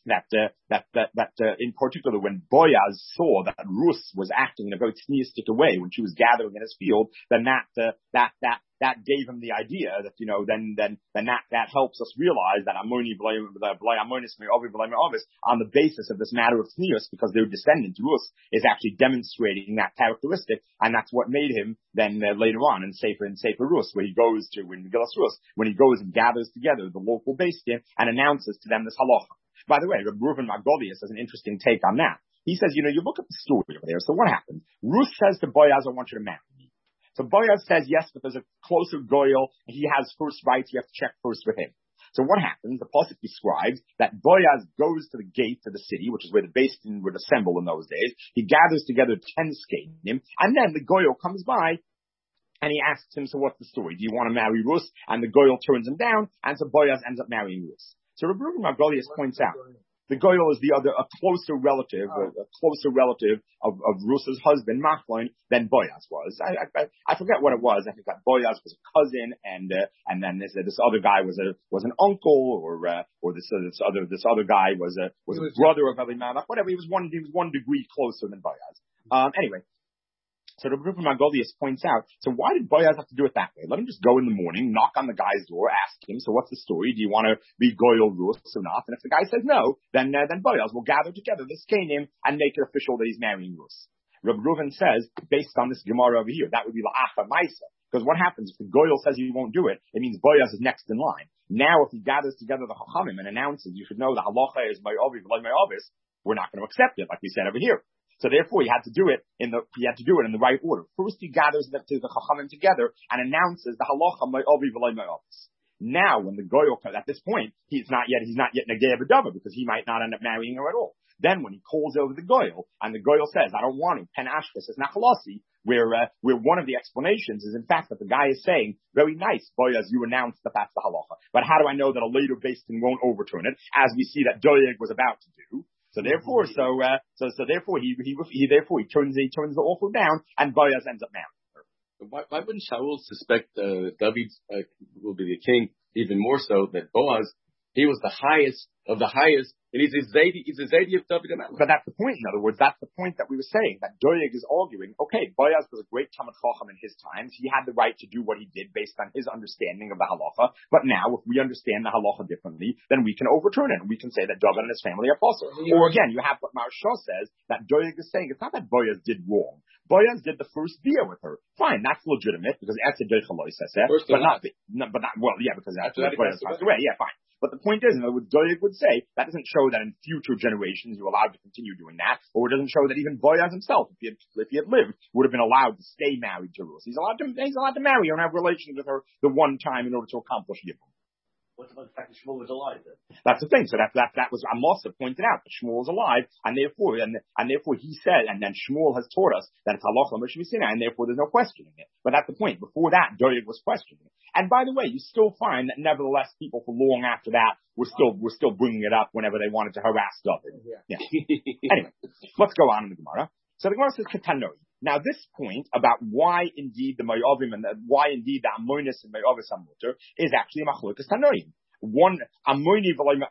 that uh, that that that uh, in particular when Boaz saw that Rus was acting in a very tzniistic way when she was gathering in his field, then that uh, that that that gave him the idea that you know then then then that that helps us realize that Ammoni B'lai Ammonis Me'avi B'lai Me'avis on the basis of this matter of tznius, because their descendant Rus is actually demonstrating that characteristic, and that's what made him then uh, later on in Sefer in Sefer Rus, where he goes to in Megillas Rus, when he goes and gathers together the local Beis Din and announces to them this halacha. By the way, Reb Reuven Margolius has an interesting take on that. He says, you know, you look at the story over there. So what happens? Ruth says to Boaz, I want you to marry me. So Boaz says, yes, but there's a closer goyal. He has first rights. You have to check first with him. So what happens? The pasuk describes that Boaz goes to the gate of the city, which is where the Beis Din would assemble in those days. He gathers together ten skanim, and then the goyal comes by, and he asks him, so what's the story? Do you want to marry Ruth? And the goyal turns him down, and so Boaz ends up marrying Ruth. So Reb Reuven Margolius points out, the goyal is the other, a closer relative, oh. a, a closer relative of, of Ruth's husband, Machlon, than Boaz was. I, I, I forget what it was. I think that Boaz was a cousin, and uh, and then this uh, this other guy was a was an uncle, or uh, or this uh, this other this other guy was a was, was a brother of Elimelech. Whatever, he was one he was one degree closer than Boaz. Um, anyway. So the Reuven Margolius points out, so why did Boaz have to do it that way? Let him just go in the morning, knock on the guy's door, ask him, so what's the story? Do you want to be goyal Ruth or not? And if the guy says no, then uh, then Boaz will gather together this Canaan and make it official that he's marrying Ruth. Reb Reuven says, based on this Gemara over here, that would be la'acha ma'isa. Because what happens if the goyal says he won't do it? It means Boaz is next in line. Now, if he gathers together the chachamim and announces, you should know the halacha is ma'avi v'lo ma'avis, we're not going to accept it, like we said over here. So therefore, he had to do it in the he had to do it in the right order. First, he gathers the, the chachamim together and announces the halacha ma'avi v'lo ma'avis. Now, when the goyal comes, at this point, he's not yet he's not yet negei b'dava, because he might not end up marrying her at all. Then, when he calls over the goyal and the goyal says, "I don't want him," pen ashkas is nachalasi, where uh, where one of the explanations is in fact that the guy is saying, "Very nice, Boaz, you announced that that's the halacha, but how do I know that a later Beis Din won't overturn it?" As we see that Doeg was about to do. So therefore, so uh, so so therefore, he he he therefore he turns he turns the offer down, and Boaz ends up marrying her. Why, why wouldn't Shaul suspect uh, David uh, will be the king even more so that Boaz, he was the highest of the highest, and he's a Zaydi, he's a Zaydi of David HaMelech. But that's the point. In other words, that's the point that we were saying, that Doeg is arguing, okay, Boaz was a great Talmid Chacham in his times. He had the right to do what he did based on his understanding of the halacha. But now, if we understand the halacha differently, then we can overturn it, and we can say that David and his family are possible. Or again, you have what Maharsha says, that Doeg is saying, it's not that Boaz did wrong. Boaz did the first beer with her. Fine, that's legitimate, because Esed Dechaloi says that. But not, no, but not, well, yeah, because after that, Boaz passed away. Yeah, fine. But the point is, in other words, Doeg would say, that doesn't show that in future generations you're allowed to continue doing that, or it doesn't show that even Boaz himself, if he had, if he had lived, would have been allowed to stay married to Ruth. He's allowed to, he's allowed to marry her and have relations with her the one time in order to accomplish Yibum. What about the fact that Shmuel was alive then? That's the thing. So that that that was Amos pointed out that Shmuel is alive, and therefore and and therefore he said, and then Shmuel has taught us that it's halacha Moshe Sinai, and therefore there's no questioning it. But that's the point. Before that, Doeg was questioning it. And by the way, you still find that nevertheless people for long after that were still were still bringing it up whenever they wanted to harass David. Yeah. yeah. Anyway, let's go on in the Gemara. So the Gemara says Ketanoi. Now this point about why indeed the Mayavim and the, why indeed the Amonis and Mayavis Amuter is actually Machlokas Tanoim. One Amoni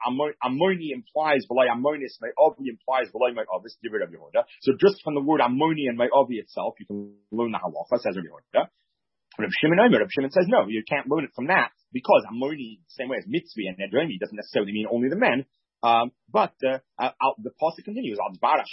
Amoni implies V'lai Amonis, Mayavi implies V'lai Mayavis, Divrei Rabbi Yehuda. So just from the word Amoni and Mayavi itself, you can learn the halacha, says Rabbi Yehuda. Rabbi Shimon Omer, Rabbi Shimon says no, you can't learn it from that, because Amoni, same way as Mitzvi and Nedremi, doesn't necessarily mean only the men. Um, but uh, uh, the pasuk continues, because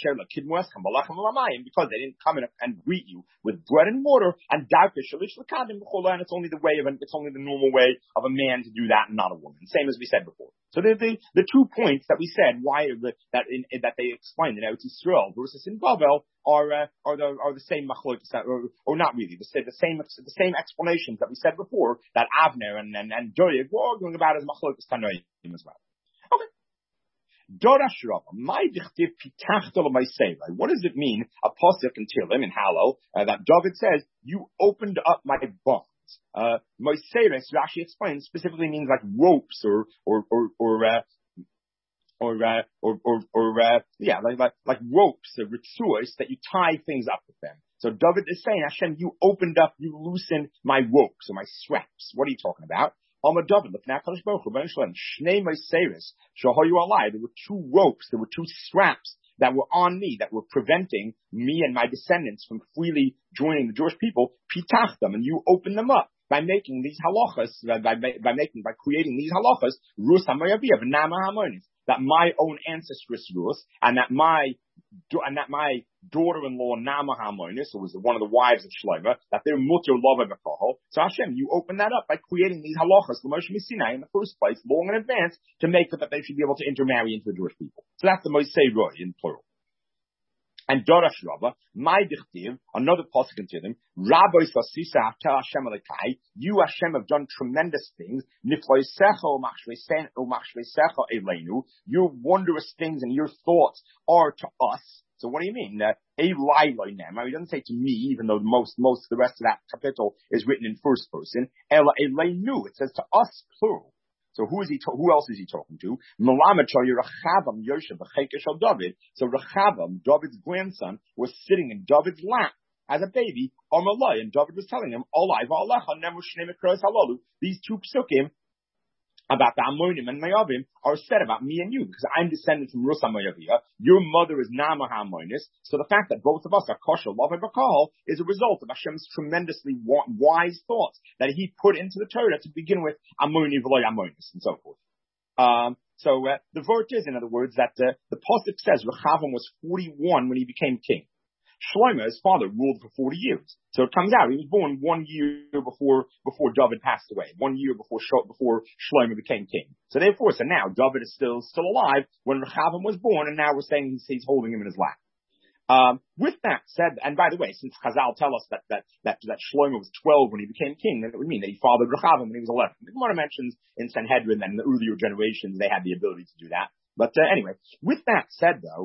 they didn't come in and greet you with bread and water, and and it's only the way of an, it's only the normal way of a man to do that, and not a woman. Same as we said before. So the the, the two points that we said why the, that in, that they explained in Eretz Yisrael versus in Bavel are uh, are the are the same machlokes, or, or not really the, the same the same explanations that we said before that Avner and and, and Doeg were arguing about as machlokes Tanoim as well. Okay. What does it mean, a pasuk in Tehillim in Hallel, uh, that David says, you opened up my bonds? Uh, Moiseres, Rashi explains, specifically means like ropes or, or, or, or, uh, or, uh, or, or, or, uh, yeah, like, like, like ropes, or ritzuos, that you tie things up with them. So David is saying, Hashem, you opened up, you loosened my ropes or my straps. What are you talking about? Amar David, looking at Kadosh Baruch Hu, Shnei Meiseris, Shahoyu Alai. There were two ropes, there were two straps that were on me, that were preventing me and my descendants from freely joining the Jewish people. Pitach them, and you opened them up by making these halachas, by, by, by making, by creating these halachas, Rus HaMoyaviyah, V'nama HaMonis, that my own ancestress Rus, and that my and that my daughter-in-law Nama HaMonis, who was one of the wives of Shlomo, that they're mutter lova b'kohol. So Hashem, you open that up by creating these halachas, l'Moshe Sinai, in the first place, long in advance, to make it that they should be able to intermarry into the Jewish people. So that's the Mosei Roy in plural. And Dorash Rabba, my dichtiv, another pasuk into them, Rabbi Sasisa Haftar Hashem Alekai, you Hashem have done tremendous things, Nifloisecha Umachshveisecha Eleinu, your wondrous things and your thoughts are to us. So what do you mean? Uh, Elai Loinem, he doesn't say to me, even though most, most of the rest of that capital is written in first person. Ela Eleinu, it says to us, plural. So who is he? To- who else is he talking to? Rechavam Yosef b'cheikesh David. So Rechavam, David's grandson, was sitting in David's lap as a baby. Amalai, and David was telling him, "Olai v'alecha nemu shnei mikros halalu." These two psukim about the Amonim and Mayavim are said about me and you, because I'm descended from Rus HaMoyaviyah. Your mother is Nama HaMonis. So the fact that both of us are kosher, love, and bakal is a result of Hashem's tremendously wise thoughts that He put into the Torah to begin with, Amoni v'loy Amonis, and so forth. Um, so uh, the vort is, in other words, that uh, the pasuk says Rechavam was forty-one when he became king. Shlomo, his father, ruled for forty years. So it comes out he was born one year before before David passed away, one year before before Shlomo became king. So therefore, so now David is still still alive when Rechavam was born, and now we're saying he's, he's holding him in his lap. Um, with that said, and by the way, since Chazal tell us that that that that Shlomo was twelve when he became king, then it would mean that he fathered Rechavam when he was eleven. The Gemara mentions in Sanhedrin that in the earlier generations they had the ability to do that. But uh, anyway, with that said, though.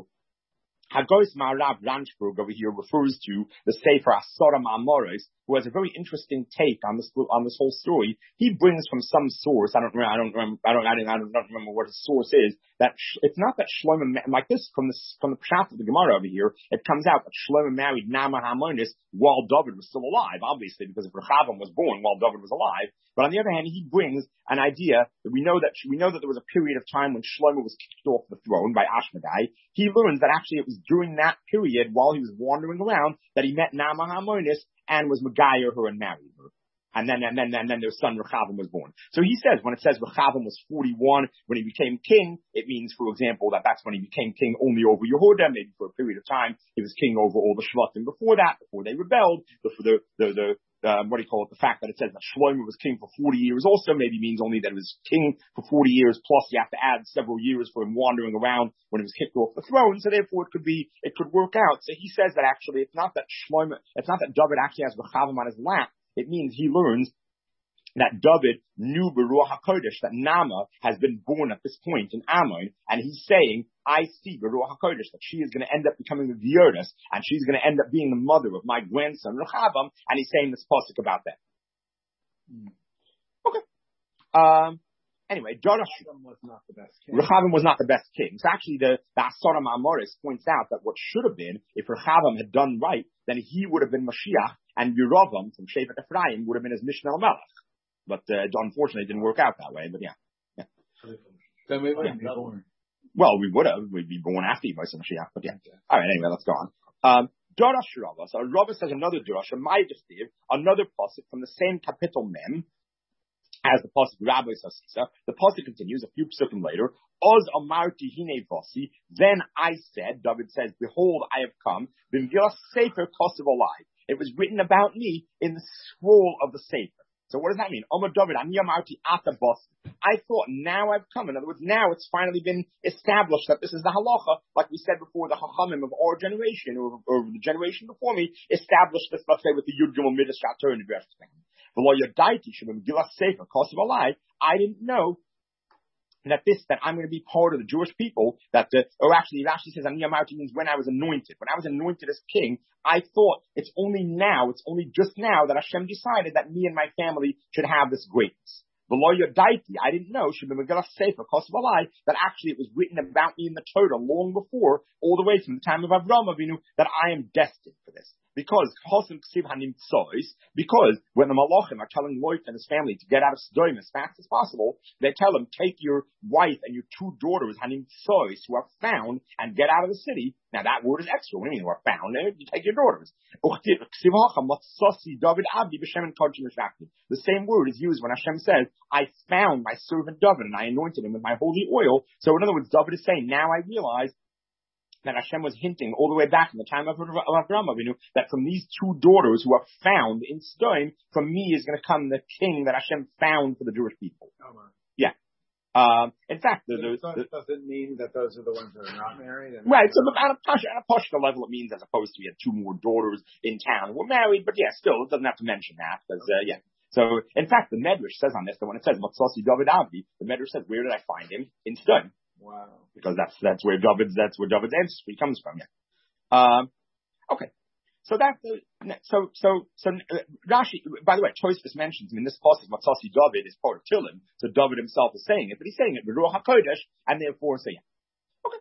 Hagois Ma'arav Ranchburg over here refers to the Sefer Asara Ma'amoros, who has a very interesting take on this on this whole story. He brings from some source, I don't remember, I don't remember, I don't, I don't, I don't remember what his source is. That sh- it's not that Shlomo, like this from the from the pshat of the Gemara over here, it comes out that Shlomo married Nama HaMonis while David was still alive, obviously because if Rechavam was born while David was alive. But on the other hand, he brings an idea that we know that we know that there was a period of time when Shlomo was kicked off the throne by Ashmedai. He learns that actually it was during that period, while he was wandering around, that he met Nama HaMonis and was Megayer her and married her. And then, and then, and then their son Rechavam was born. So he says, when it says Rechavam was forty-one when he became king, it means, for example, that that's when he became king only over Yehuda. Maybe for a period of time, he was king over all the Shvatim before that, before they rebelled. The, the, the, the Um, what do you call it? The fact that it says that Shlomo was king for forty years also maybe means only that he was king for forty years, plus you have to add several years for him wandering around when he was kicked off the throne, so therefore it could be, it could work out. So he says that actually it's not that Shlomo, it's not that David actually has Rechavam on his lap. It means he learns that David knew Beruach HaKodesh, that Nama has been born at this point in Ammon, and he's saying, I see Beruach HaKodesh, that she is going to end up becoming the V'yodas, and she's going to end up being the mother of my grandson, Rechavam, and he's saying this pasuk about that. Okay. Um, anyway, Dorash, Rechavam was not the best king. Rechavam was not the best king. So actually the, the Asara Ma'amoris points out that what should have been, if Rechavam had done right, then he would have been Mashiach, and Yeravam from Shevet Ephraim would have been his Mishnah Melech. But uh, unfortunately, it didn't work out that way. But yeah, yeah. Then we wouldn't be born. Well, we would have. We'd be born after Yibos Mashiach. But yeah. All right. Anyway, let's go on. Um, Dorash Rava. So Rava says another Dorash, a Ma'idistiv, another pasuk from the same capital Mem as the pasuk Rabbi Sasisa. The pasuk continues a few psukim later. Oz amarti hine vasi. Then I said, David says, behold, I have come. B'mgilas sefer kosev olai. It was written about me in the scroll of the sefer. So what does that mean? Omer David, ani amarti ata bas. I thought now I've come. In other words, now it's finally been established that this is the halacha, like we said before, the chachamim of our generation or, or the generation before me established this, let's say, with the Yud Gimel Midas Shatter and the rest of things. I didn't know that this, that I'm going to be part of the Jewish people, that, the, or actually, it actually says, Ani Amarti means when I was anointed. When I was anointed as king, I thought it's only now, it's only just now that Hashem decided that me and my family should have this greatness. I didn't know, that actually it was written about me in the Torah long before, all the way from the time of Avraham Avinu, that I am destined for this. Because because when the Malachim are telling Lot and his family to get out of Sodom as fast as possible, they tell them, take your wife and your two daughters, Hanim Tsois, who are found, and get out of the city. Now that word is extra. What do you mean who are found? You take your daughters. The same word is used when Hashem says, I found my servant David and I anointed him with my holy oil. So in other words, David is saying, now I realize that Hashem was hinting all the way back in the time of Avraham Avinu that from these two daughters who are found in Sodom, from me is going to come the king that Hashem found for the Jewish people. Oh, yeah. Um, in fact, the, the, the, does it mean that those are the ones that are not married? And right. So at a Pasha, at a Pashka level, it means as opposed to we had two more daughters in town who were married, but yeah, still, it doesn't have to mention that because uh, yeah. So in fact, the Medrash says on this that when it says Matzasi David Avdi, the Medrash says, where did I find him? In Sodom. Wow. Because that's that's where David's that's where David's ancestry comes from. Yeah. Um. Okay. So that so so so uh, Rashi. By the way, Tosfos mentions. I mean, this pasuk Matzasi David is part of Tehillim, so David himself is saying it, but he's saying it with Ruach Hakodesh, and therefore say yeah. Okay.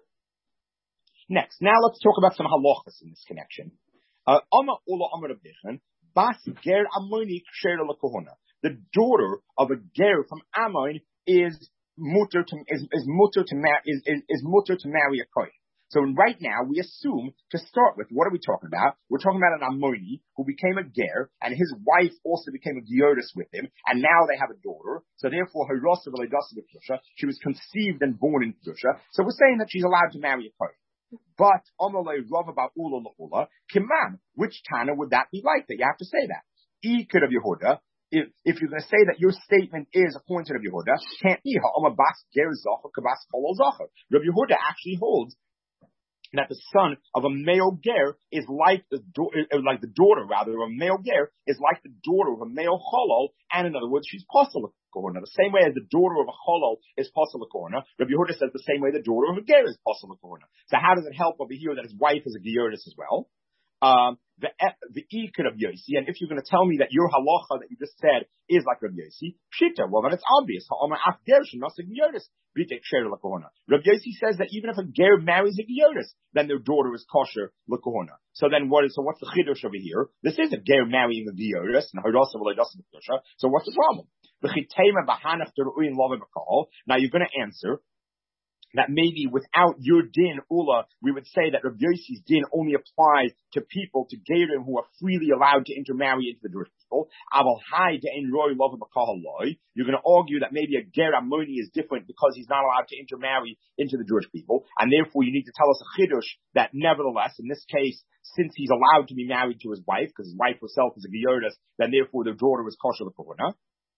Next, now let's talk about some halachas in this connection. Uh, Ama Ula Amar Abdichan Bas Ger Ammoni Ksher LaKohuna. The daughter of a ger from Ammon is mutter to is, is mutter to marry is, is, is mutter to marry a kohen. So right now we assume to start with what are we talking about? We're talking about an Ammoni who became a ger and his wife also became a giotis with him, and now they have a daughter. So therefore, her rosa v'leidasa, she was conceived and born in Kedusha. So we're saying that she's allowed to marry a kohen. But Amalei Rav about Ula La'ula, Kimam, which Tana would that be like that? You have to say that. Ikad of Yehuda. If, if you're going to say that your statement is appointed of Yehuda, can't be Ha'ama Bas Ger Zacha Kabas Kolol Zacha. Rav Yehuda actually holds that the son of a male ger is like the do- like the daughter rather of a male ger is like the daughter of a male cholol, and in other words, she's possible korna. The same way as the daughter of a cholol is possible korna, Rabbi Yehuda says the same way the daughter of a ger is possible korna. So how does it help over here that his wife is a gerodis as well? Um, the the ikar of Yosi, and if you're going to tell me that your halacha that you just said is like Rabbi Yosi, pshita, well then it's obvious. Ha'amar af gershon not a gerodis. Rabbi Yosi says that even if a ger marries a gerodis, then their daughter is kosher l'kohona. So then what is so what's the chiddush over here? This is a ger marrying a gerodis, and ha'rasa v'leidasa b'kosha. So what's the problem? Now you're going to answer that maybe without your din, Ula, we would say that Rabbi Yossi's din only applies to people, to Gerim who are freely allowed to intermarry into the Jewish people. You're going to argue that maybe a Ger Ammoni is different because he's not allowed to intermarry into the Jewish people, and therefore you need to tell us a chiddush that nevertheless, in this case, since he's allowed to be married to his wife, because his wife herself is a Gerodis, then therefore their daughter is kosher l'korona.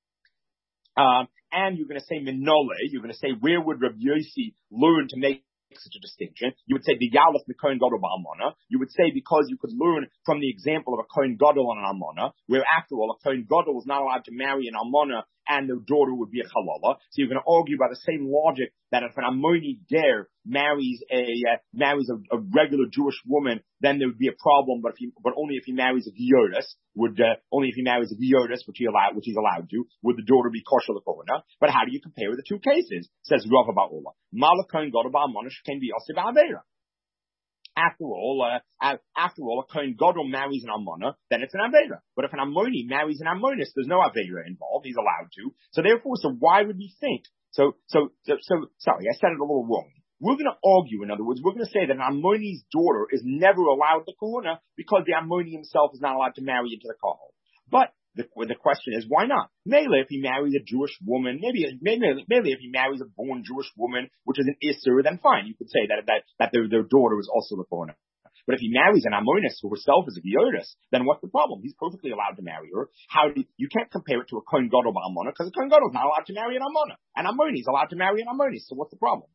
Um, and you're going to say minole, you're going to say, where would Rabbi Yossi learn to make such a distinction? You would say, the Yalef Kohen Gadol ba'almana. You would say, because you could learn from the example of a Kohen Gadol and an almana, where after all, a Kohen Gadol was not allowed to marry an almana and their daughter would be a halala. So you're going to argue by the same logic that if an Ammoni ger marries a uh, marries a, a regular Jewish woman, then there would be a problem. But if he, but only if he marries a gerodis, would uh, only if he marries a gerodis, which he allowed, which he's allowed to, would the daughter be kosher l'korona. But how do you compare the two cases? Says Rav Ba'ula. Malakain Gadol ba'almana can be also ba'avera. After all, uh, after all, a Kohen Gadol marries an Almana, then it's an Avera. But if an Ammoni marries an Ammonis, there's no Avera involved. He's allowed to. So therefore, so why would we think? So, so, so, so sorry, I said it a little wrong. We're going to argue, in other words, we're going to say that an Ammoni's daughter is never allowed the Kohuna because the Ammoni himself is not allowed to marry into the Kahal. But the, the question is, why not? Maybe if he marries a Jewish woman, maybe, maybe, maybe if he marries a born Jewish woman, which is an Isser, then fine. You could say that, that, that their, their daughter is also the Kohuna. But if he marries an Ammonis who herself is a Geodis, then what's the problem? He's perfectly allowed to marry her. How do you, you can't compare it to a Kohen Gadol ba'almana because a Kohen Gadol is not allowed to marry an Ammona. An Ammoni is allowed to marry an Ammonis. So what's the problem?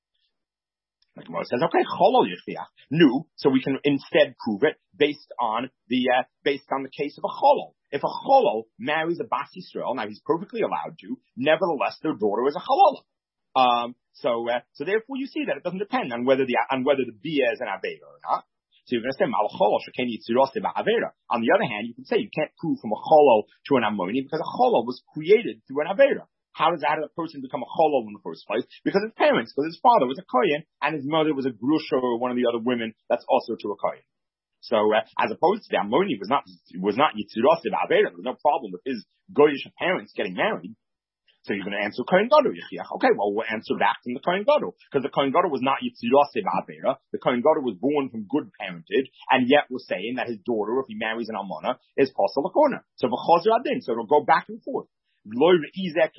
The Gemara says, okay, cholol yichviach. No, so we can instead prove it based on the uh, based on the case of a cholol. If a cholol marries a Bas Yisrael, now he's perfectly allowed to. Nevertheless, their daughter is a cholol. Um, so uh, so therefore, you see that it doesn't depend on whether the on whether the bia is an avera or not. So you're going to say mal cholol shekeni yitzirose ba'avera. On the other hand, you can say you can't prove from a cholol to an ammoni because a cholol was created through an avera. How does that person become a cholol in the first place? Because his parents, because his father was a kohen and his mother was a grusha or one of the other women that's also to a kohen. So uh, as opposed to the Ammoni was not was not Yitzurasiv Avera. There was no problem with his Goyish parents getting married. So you're going to answer Kohen Gadol, Yechiach. Okay, well, we'll answer back from the Kohen Gadol. Because the Kohen Gadol was not Yitzurasiv Avera. The Kohen Gadol was born from good parentage, and yet we're saying that his daughter, if he marries an Almana, is Pasal Lakona. So V'chazir Adin. So it'll go back and forth. We're going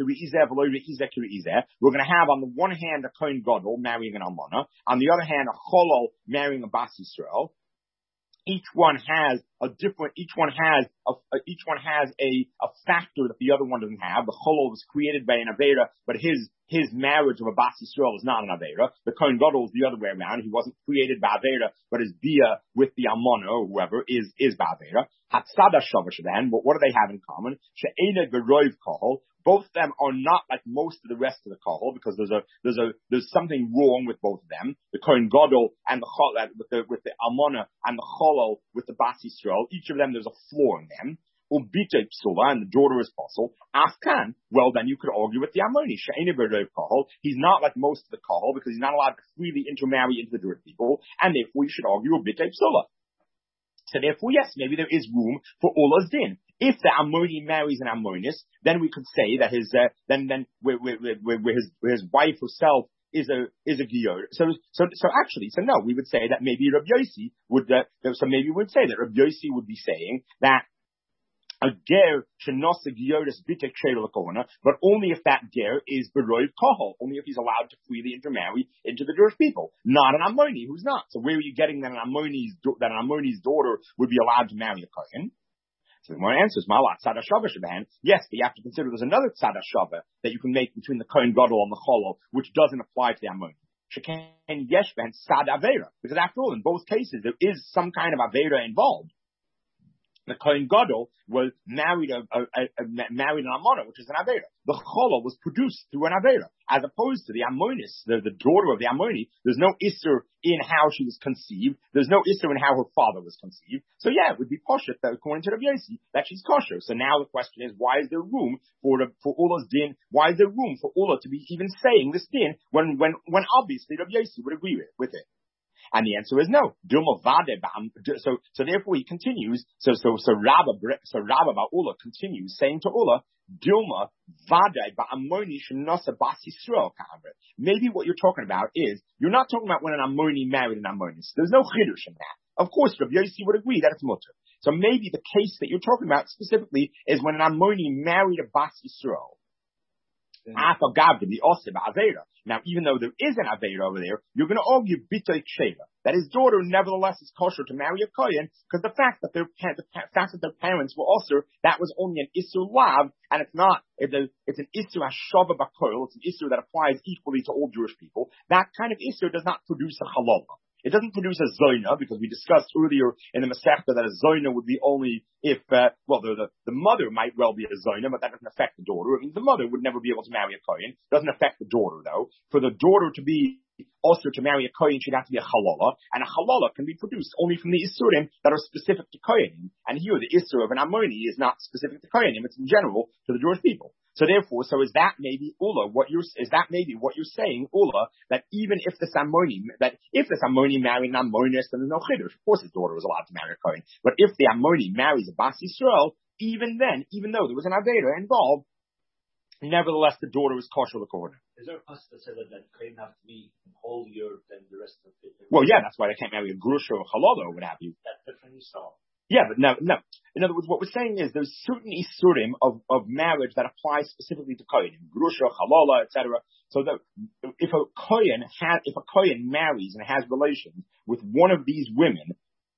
to have on the one hand a Kohen Gadol marrying an Almana, on the other hand a Cholol marrying a Bas Yisrael. Each one has a different. Each one has a. Each one has a, a factor that the other one doesn't have. The Cholol was created by an Avera, but his his marriage of a Bas Yisrael is not an Avera. The Kohen Gadol is the other way around. He wasn't created by Avera, but his Bia with the Almana or whoever is is by Avera. Hatzada Shavash then, but what do they have in common? She'ena Geroiv Kohol. Both of them are not like most of the rest of the Kohol because there's a there's a there's something wrong with both of them. The Kohen Gadol and the Chol with the with the Almana and the Cholol with the Bas Yisrael. Each of them there's a flaw in them. Umbite Psula, and the daughter is Posel. Afkan, well then you could argue with the Ammoni. She'ena Geroiv Kohol. He's not like most of the Kohol because he's not allowed to freely intermarry into the Jewish people, and therefore you should argue Umbite Psula. So therefore, yes, maybe there is room for Ola's din. If the Ammoni marries an Ammonis, then we could say that his uh, then then where, where, where, where his where his wife herself is a is a Giyur. So so so actually, so no, we would say that maybe Rabbi Yossi would. Uh, so maybe we would say that Rabbi Yossi would be saying that a ger shenos a Giyoris bitek sheilah kohana, but only if that ger is beroiv kohol, only if he's allowed to freely intermarry into the Jewish people, not an Ammoni who's not. So where are you getting that an Ammoni's that an Ammoni's daughter would be allowed to marry a Kohen? So the more answers, Malat Tzad HaShava Shaban. Yes, but you have to consider there's another Tzad HaShava that you can make between the Kohen Gadol and the Cholol, which doesn't apply to the Ammoni. Sheken Yeshben Tzad Avera, because after all, in both cases there is some kind of Avera involved. The Kohen Gadol was married a, a, a, a married an Almana, which is an Avera. The Cholol was produced through an Avera, as opposed to the Ammonis, the, the daughter of the Ammoni. There's no Isser in how she was conceived. There's no Isser in how her father was conceived. So yeah, it would be poshut that according to Rabbi Yossi that she's kosher. So now the question is, why is there room for the, for Ula's din? Why is there room for Ula to be even saying this din when when when obviously Rabbi Yossi would agree with, with it? And the answer is no. So, so therefore he continues. So, so, so Rabba, so Rabba Ba'ula continues saying to Ula, Dilma Vade Ba'amoni Shenasa Bas Yisrael Kahamret. Maybe what you're talking about is, you're not talking about when an Ammoni married an Ammonis. There's no chidush in that. Of course, Rabbi Yossi would agree that it's mutter. So maybe the case that you're talking about specifically is when an Ammoni married a Bas Yisrael. Now, even though there is an Avera over there, you're going to argue Bitoy Sheva, that his daughter nevertheless is kosher to marry a Kohen, because the fact that their the fact that their parents were also, that was only an Issur Lav, and it's not, it's, a, it's an Issur Hashava Bakoil, it's an Issur that applies equally to all Jewish people. That kind of Issur does not produce a Halala. It doesn't produce a zoina, because we discussed earlier in the Masechta that a zoina would be only if, uh, well, the, the, the mother might well be a zoina, but that doesn't affect the daughter. It means the mother would never be able to marry a Kohen. It doesn't affect the daughter, though. For the daughter to be, also to marry a Kohen, she'd have to be a halala, and a halala can be produced only from the Isurim that are specific to Kohenim. And here, the Isur of an Ammoni is not specific to Kohenim, it's in general to the Jewish people. So therefore, so is that maybe Ula, what you're, is that maybe what you're saying, Ula, that even if this Ammoni, that if this Ammoni married an Ammonis, then there's no Chiddush. Of course his daughter was allowed to marry a Kohen. But if the Ammoni marries a Bas Yisrael, even then, even though there was an Avera involved, nevertheless the daughter was kosher l'korban. Is there a pasuk that says that that Kohen have to be holier than the rest of the people? Well, yeah, that's why they can't marry a Grusha or Halala or what have you. That's different Yisrael. Yeah, but no, no. In other words, what we're saying is there's certain isurim of, of marriage that apply specifically to Kohen, Grusha, Halala, et cetera. So that if a Kohen has, if a Kohen marries and has relations with one of these women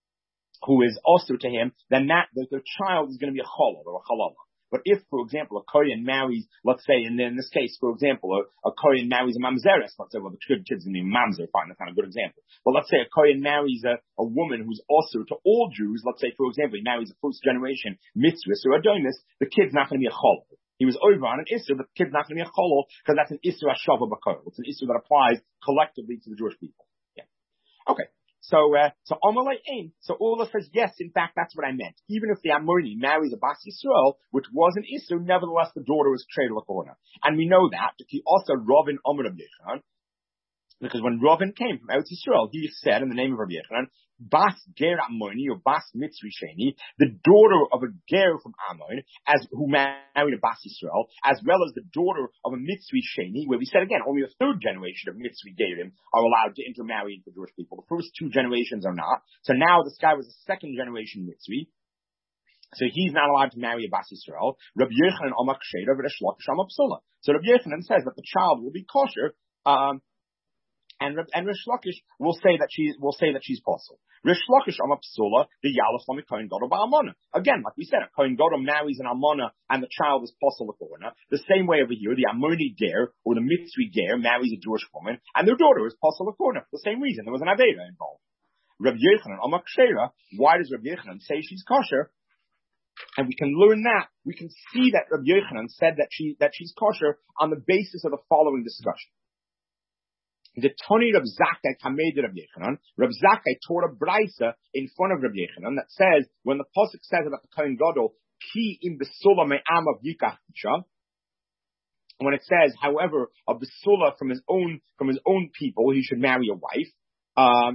who is also to him, then that, the, the child is going to be a Halal or a Halala. But if, for example, a Kohen marries, let's say, and in this case, for example, a, a Kohen marries a Mamzeres, let's say, well, the kid, kid's in the Mamzer, fine, that's not a good example. But let's say a Kohen marries a, a woman who's also to all Jews, let's say, for example, he marries a first generation Mitzvah or Adonis, the kid's not going to be a Cholol. He was over on an Issur, but the kid's not going to be a Cholol, because that's an Issur Hashava B'Koil. It's an Issur that applies collectively to the Jewish people. Yeah. Okay. So, uh, so Amalei Ein. So Ula says, yes, in fact, that's what I meant. Even if the Ammoni marries a Bas Yisrael, which was an Issur, nevertheless the daughter is Trei L'Korna. And we know that, because also Robin Amr of Yechon, Because when Reuven came from Eretz Yisrael, he said in the name of Rabbi Yochanan, Bas Ger Ammoni or Bas Mitzri Sheni, the daughter of a Ger from Ammon, as who married a Bas Yisrael, as well as the daughter of a Mitzri Sheni, where we said again, only the third generation of Mitzri Gerim are allowed to intermarry for Jewish people. The first two generations are not. So now this guy was a second generation Mitzri. So he's not allowed to marry a Bas Yisrael. Rabbi Yochanan Omak Sheda V'Resh Lakish Amar Psula. So Rabbi Yochanan says that the child will be kosher, um, And and Rish Lakish will say that she will say that she's possible. Rish Lakish Amar Psula the Yalef from the Kohen Gadol ba'Almana. Again, like we said, a Kohen Gadol marries an Almana and the child is possible for her. The same way over here, the Ammoni Ger or the Mitzri Ger marries a Jewish woman and their daughter is possible for her. For the same reason, there was an Aveda involved. Rabbi Yochanan Amar Kshera. Why does Rabbi Yochanan say she's kosher? And we can learn that. We can see that Rabbi Yochanan said that she that she's kosher on the basis of the following discussion. The Toni Rab Zakkai Kamed Rab Yochanan, Rab Zakkai taught a brisa in front of Rab Yochanan that says, when the pasuk says about the Kohen Gadol, Ki im besula me'am of yikach isha, when it says, however, a besula from his own from his own people, he should marry a wife. Um,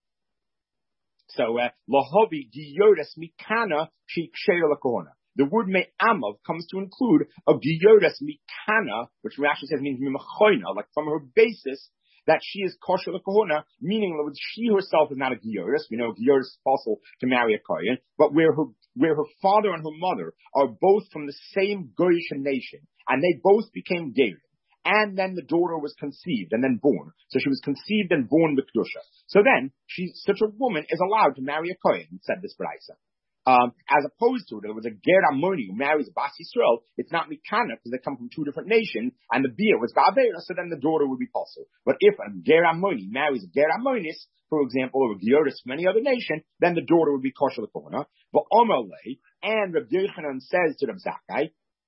so lahavi giyodas mikana she ksheira lakohona. The word me'amav comes to include a giyodas mikana, which Rashi says means mimachoina, like from her basis, that she is kosher l'kohona, meaning that she herself is not a gioris. We know gioris is possible to marry a kohen, but where her where her father and her mother are both from the same Goyish nation, and they both became gerim, and then the daughter was conceived and then born. So she was conceived and born with kedusha. So then, she such a woman is allowed to marry a kohen. Said this brisa. Um, as opposed to it, it was a Ger Ammoni who marries Bas Yisrael. It's not Mikana because they come from two different nations, and the Bia was Ba'avera, so then the daughter would be possible. But if a Ger Ammoni marries a Ger Ammonis, for example, or a Gioris from any other nation, then the daughter would be kosher l'kohona. But Omerle, and Rabbi Yochanan says to Rab Zakkai,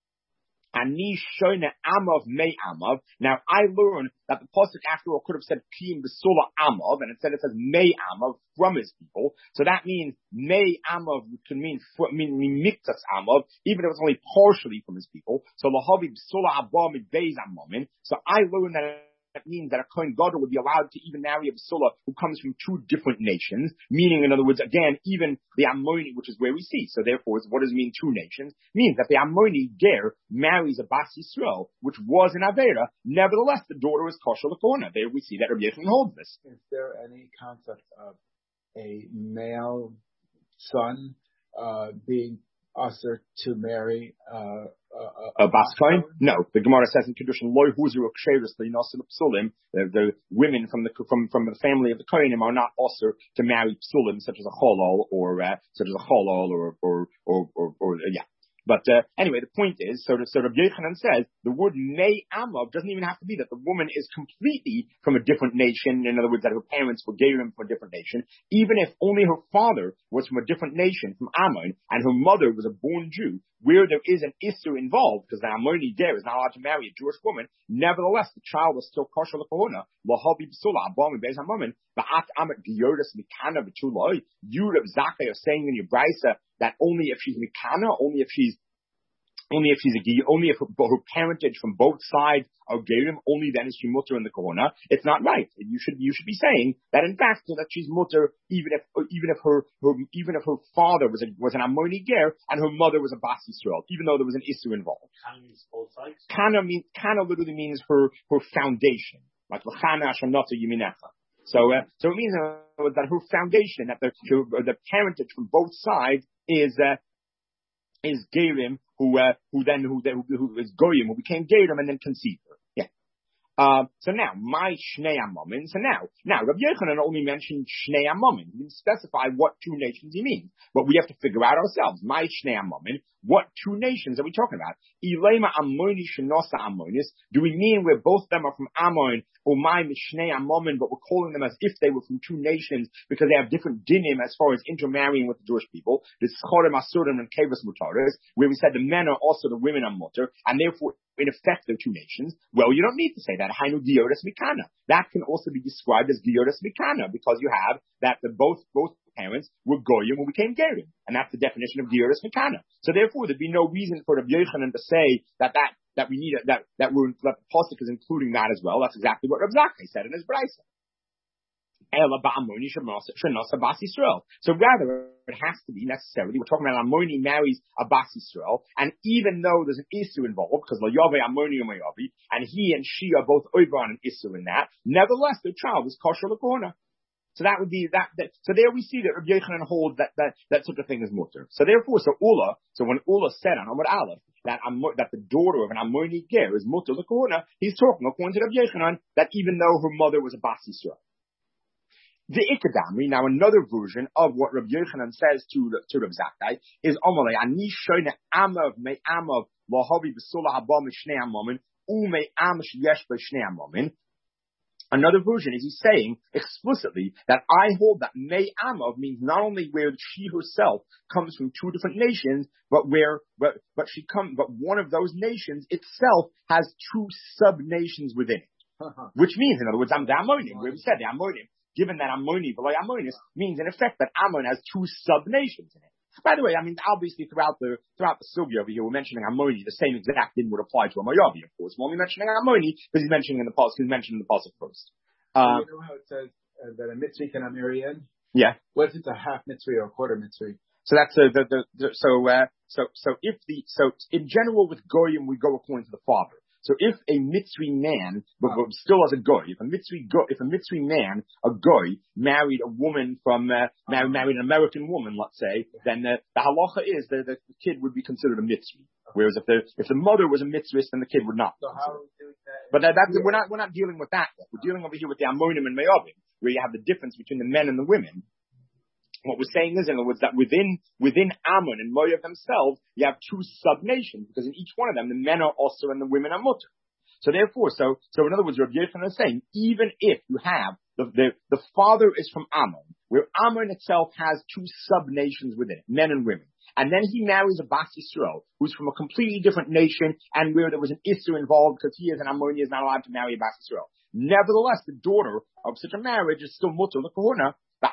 Ani shoyne amav me amav. Now I learned that the pasuk after all could have said Piyim besula amav, and instead it says me amav from his people. So that means me amav can mean mean miktas amav, even if it's only partially from his people. So lahavi besula abba midbeis amamin. So I learned that that means that a Kohen Gadol would be allowed to even marry a Basula who comes from two different nations, meaning, in other words, again, even the Ammoni, which is where we see. So therefore, what does it mean two nations? Means that the Ammoni Ger marries a Bas Yisrael, which was an Avera. Nevertheless, the daughter is kosher l'kohona. There we see that Rabbi Yochanan holds this. Is there any concept of a male son uh, being usher to marry uh, a, a, a Bas Kohen? No. The Gemara says in Kedushin, Loi huzer u'ksheris l'inosin psulim. The women from the from from the family of the Kohenim are not usher to marry psulim, such as a cholol or uh, such as a cholol or or or, or, or yeah. But uh, anyway, the point is, so, so Rabbi Yochanan says the word Mei Amav doesn't even have to be that the woman is completely from a different nation. In other words, that her parents were Gerim from a different nation. Even if only her father was from a different nation, from Ammon, and her mother was a born Jew, where there is an issue involved, because the Ammoni Ger is not allowed to marry a Jewish woman, nevertheless, the child is still kosher l'kohona, lahavi b'sula, abam beis hamomin, ba'at amet giyodas mikana v'chuloi. You, Reb Zakkai, are saying in your brisa that only if she's mikana, only if she's Only if she's a only if her, her parentage from both sides are gerim, only then is she mutter in the kohona. It's not right. You should you should be saying that in fact that she's mutter even if even if her, her even if her father was a, was an Ammoni Ger and her mother was a Bas Yisrael, even though there was an issue involved. Kana means both sides. Kana means kana literally means her her foundation, like l'chana ashanata yiminecha. So uh, so it means uh, that her foundation, that the the parentage from both sides is uh, is gerim. Who, uh, who then, who, who, who is Goyim, who became Gerim and then conceived her. Yeah. Uh, so now, my Shnei Amomin. So now, now, Rabbi Yochanan only mentioned Shnei Amomin. He didn't specify what two nations he means. But we have to figure out ourselves. My Shnei Amomin. What two nations are we talking about? Ilema Ammoni Shenosa Ammonis. Do we mean where both of them are from Ammon, or my Mishnei Amomin, but we're calling them as if they were from two nations because they have different dinim as far as intermarrying with the Jewish people? This Chorim Asurim and Kavas Mutaris, where we said the men are also the women are mutter, and therefore in effect they're two nations. Well, you don't need to say that. Hainu Gioris Mikana. That can also be described as Gioris Mikana because you have that the both both parents were Goyim who became Gerim. And that's the definition of Gioris Mikana. So therefore, there'd be no reason for Rabbi Yochanan to say that that that we need a, that that we're that the pasuk is including that as well. That's exactly what Rav Zakkai said in his brayso. So rather, it has to be necessarily, we're talking about Ammoni marries a Bas Yisrael, and even though there's an issue involved, because Layave Ammoni and Mayavi, and he and she are both over on an issue in that, nevertheless, their child is kosher l'korna. So that would be that, that. So there we see that Rabbi Yochanan holds that that that sort of thing is mutter. So therefore, so Ula. So when Ula said on Amud Aleph that that the daughter of an Ammoni ger is mutter l'korna, he's talking according to Rabbi Yochanan that even though her mother was a Bas Yisrael. The Ikadamri, now another version of what Rabbi Yochanan says to to Rabbi Zakkai is Omalei Ani shoyne amav me amav lahavi b'sula haba mishnei amomin ume am sheyesh b'shnei amomin. Another version is he's saying explicitly that I hold that me amav means not only where she herself comes from two different nations, but where but but she come but one of those nations itself has two sub nations within it, which means in other words I'm the Ammonim, where we said the Ammonim. Given that Ammoni, below Ammonis, means in effect that Ammon has two sub-nations in it. By the way, I mean, obviously throughout the, throughout the Sugya over here, we're mentioning Ammoni, the same exact thing would apply to a Mayavi, of course. We're only mentioning Ammoni because he's mentioning in the Pasuk, he's mentioning in the Pasuk first. Uh, you know how it says uh, that a Mitzri can marry in? Yeah. What if it's a half Mitzri or a quarter Mitzri? So that's uh, the, the, the, so, uh, so, so if the, so in general with Goyim, we go according to the father. So if a Mitzri man, but, but still as a goy, if a Mitzri go, if a Mitzri man, a goy, married a woman from, uh, married, married an American woman, let's say, then the, the halacha is that the, the kid would be considered a Mitzri. Whereas if the, if the mother was a Mitzrist, then the kid would not. So how do that? But that, that, we're not, we're not dealing with that yet. We're dealing over here with the Ammonim and Me'avim, where you have the difference between the men and the women. What we're saying is, in other words, that within within Ammon and Moav themselves, you have two sub-nations, because in each one of them, the men are also and the women are mutter. So therefore, so so in other words, Rabbi Yochanan is saying, even if you have, the, the, the father is from Ammon, where Ammon itself has two sub-nations within it, men and women, and then he marries a Bas Yisrael, who's from a completely different nation, and where there was an issue involved, because he is an Ammoni, is not allowed to marry a Bas Yisrael. Nevertheless, the daughter of such a marriage is still mutter l'kohuna. So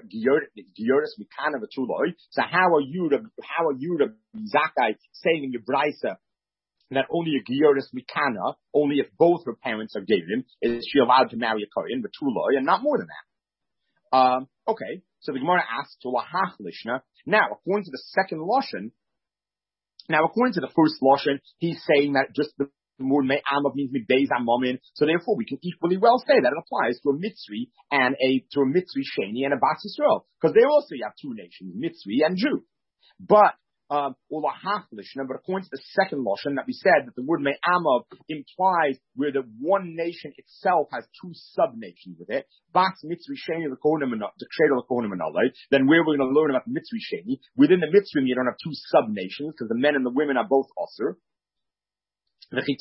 how are you to how are you to Zakkai saying in your brayso that only a Gioris Mikana, only if both her parents are Gerim, is she allowed to marry a Kohen, but Tuloi, and not more than that? Um, okay, so the Gemara asks, now, according to the second Lashon, now according to the first Lashon, he's saying that just the word Me'amav means Mibeis Amomin, so therefore we can equally well say that it applies to a Mitzri and a, to a Mitzri Sheni and a Bas Yisrael, because they also have two nations, Mitzri and Jew. But, um, but according to the second Lashon that we said that the word Me'amav implies where the one nation itself has two sub-nations with it, Bas Mitzri Sheni L'Kohanim, then where we're going to learn about the Mitzri Sheni, within the Mitzri you don't have two sub-nations, because the men and the women are both Osir. You're going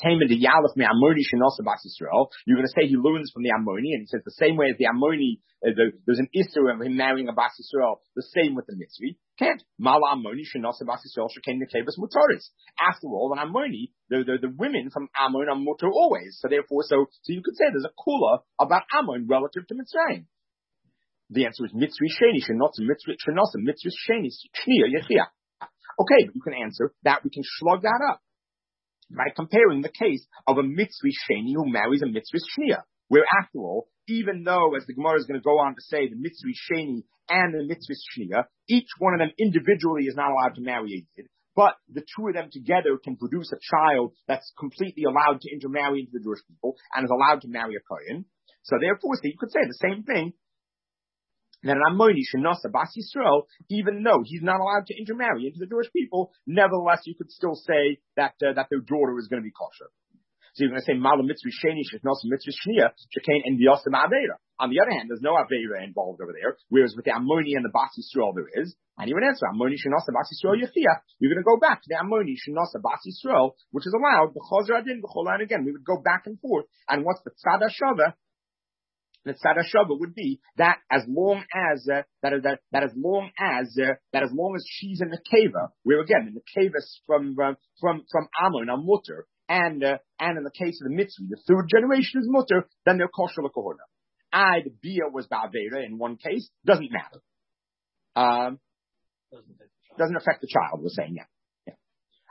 to say he learns from the Ammoni, and he says the same way as the Ammoni, uh, the, there's an issue of him marrying a Bas Yisrael, the same with the Mitzri. Can't. Mala Ammoni shenosa Bas Yisrael shekain nekevas mutaris. After all, an Ammoni, the, the, the women from Ammon are mutar always. So therefore, so, so you could say there's a kula about Ammon relative to Mitzrayim. The answer is Mitzri Sheni, shenosa Mitzri, shenosa Mitzri Sheni, shniya yechia. Okay, but you can answer that, we can slug that up by comparing the case of a Mitzri Sheni who marries a Mitzri Shniya, where after all, even though, as the Gemara is going to go on to say, the Mitzri Sheni and the Mitzri Shniya, each one of them individually is not allowed to marry a Yid, but the two of them together can produce a child that's completely allowed to intermarry into the Jewish people and is allowed to marry a Kohen. So therefore, so you could say the same thing, that an Ammoni shenosa Bas Yisrael, even though he's not allowed to intermarry into the Jewish people, nevertheless you could still say that uh, that their daughter is going to be kosher. So you're going to say Mala Mitzri Sheni shenosa Mitzri Shniya shekain and Biyasim Aveira. On the other hand, there's no Aveira involved over there, whereas with the Ammoni and the Bas Yisrael there is. And you would answer Ammoni shenosa Bas Yisrael Yechia. You're going to go back to the Ammoni shenosa Bas Yisrael, which is allowed b'chozer adin b'chol, and again we would go back and forth. And what's the tzad hashava? The tzad hashava would be that as long as uh, that, that that as long as uh, that as long as she's in the keva, where again in the keva from uh, from from Ammon are mutter, and uh, and in the case of the Mitzri, the third generation is mutter, then they're kosher l'kohona. I the bia was ba'avera in one case, doesn't matter. Um, doesn't affect the child. We're saying yeah, yeah. Okay.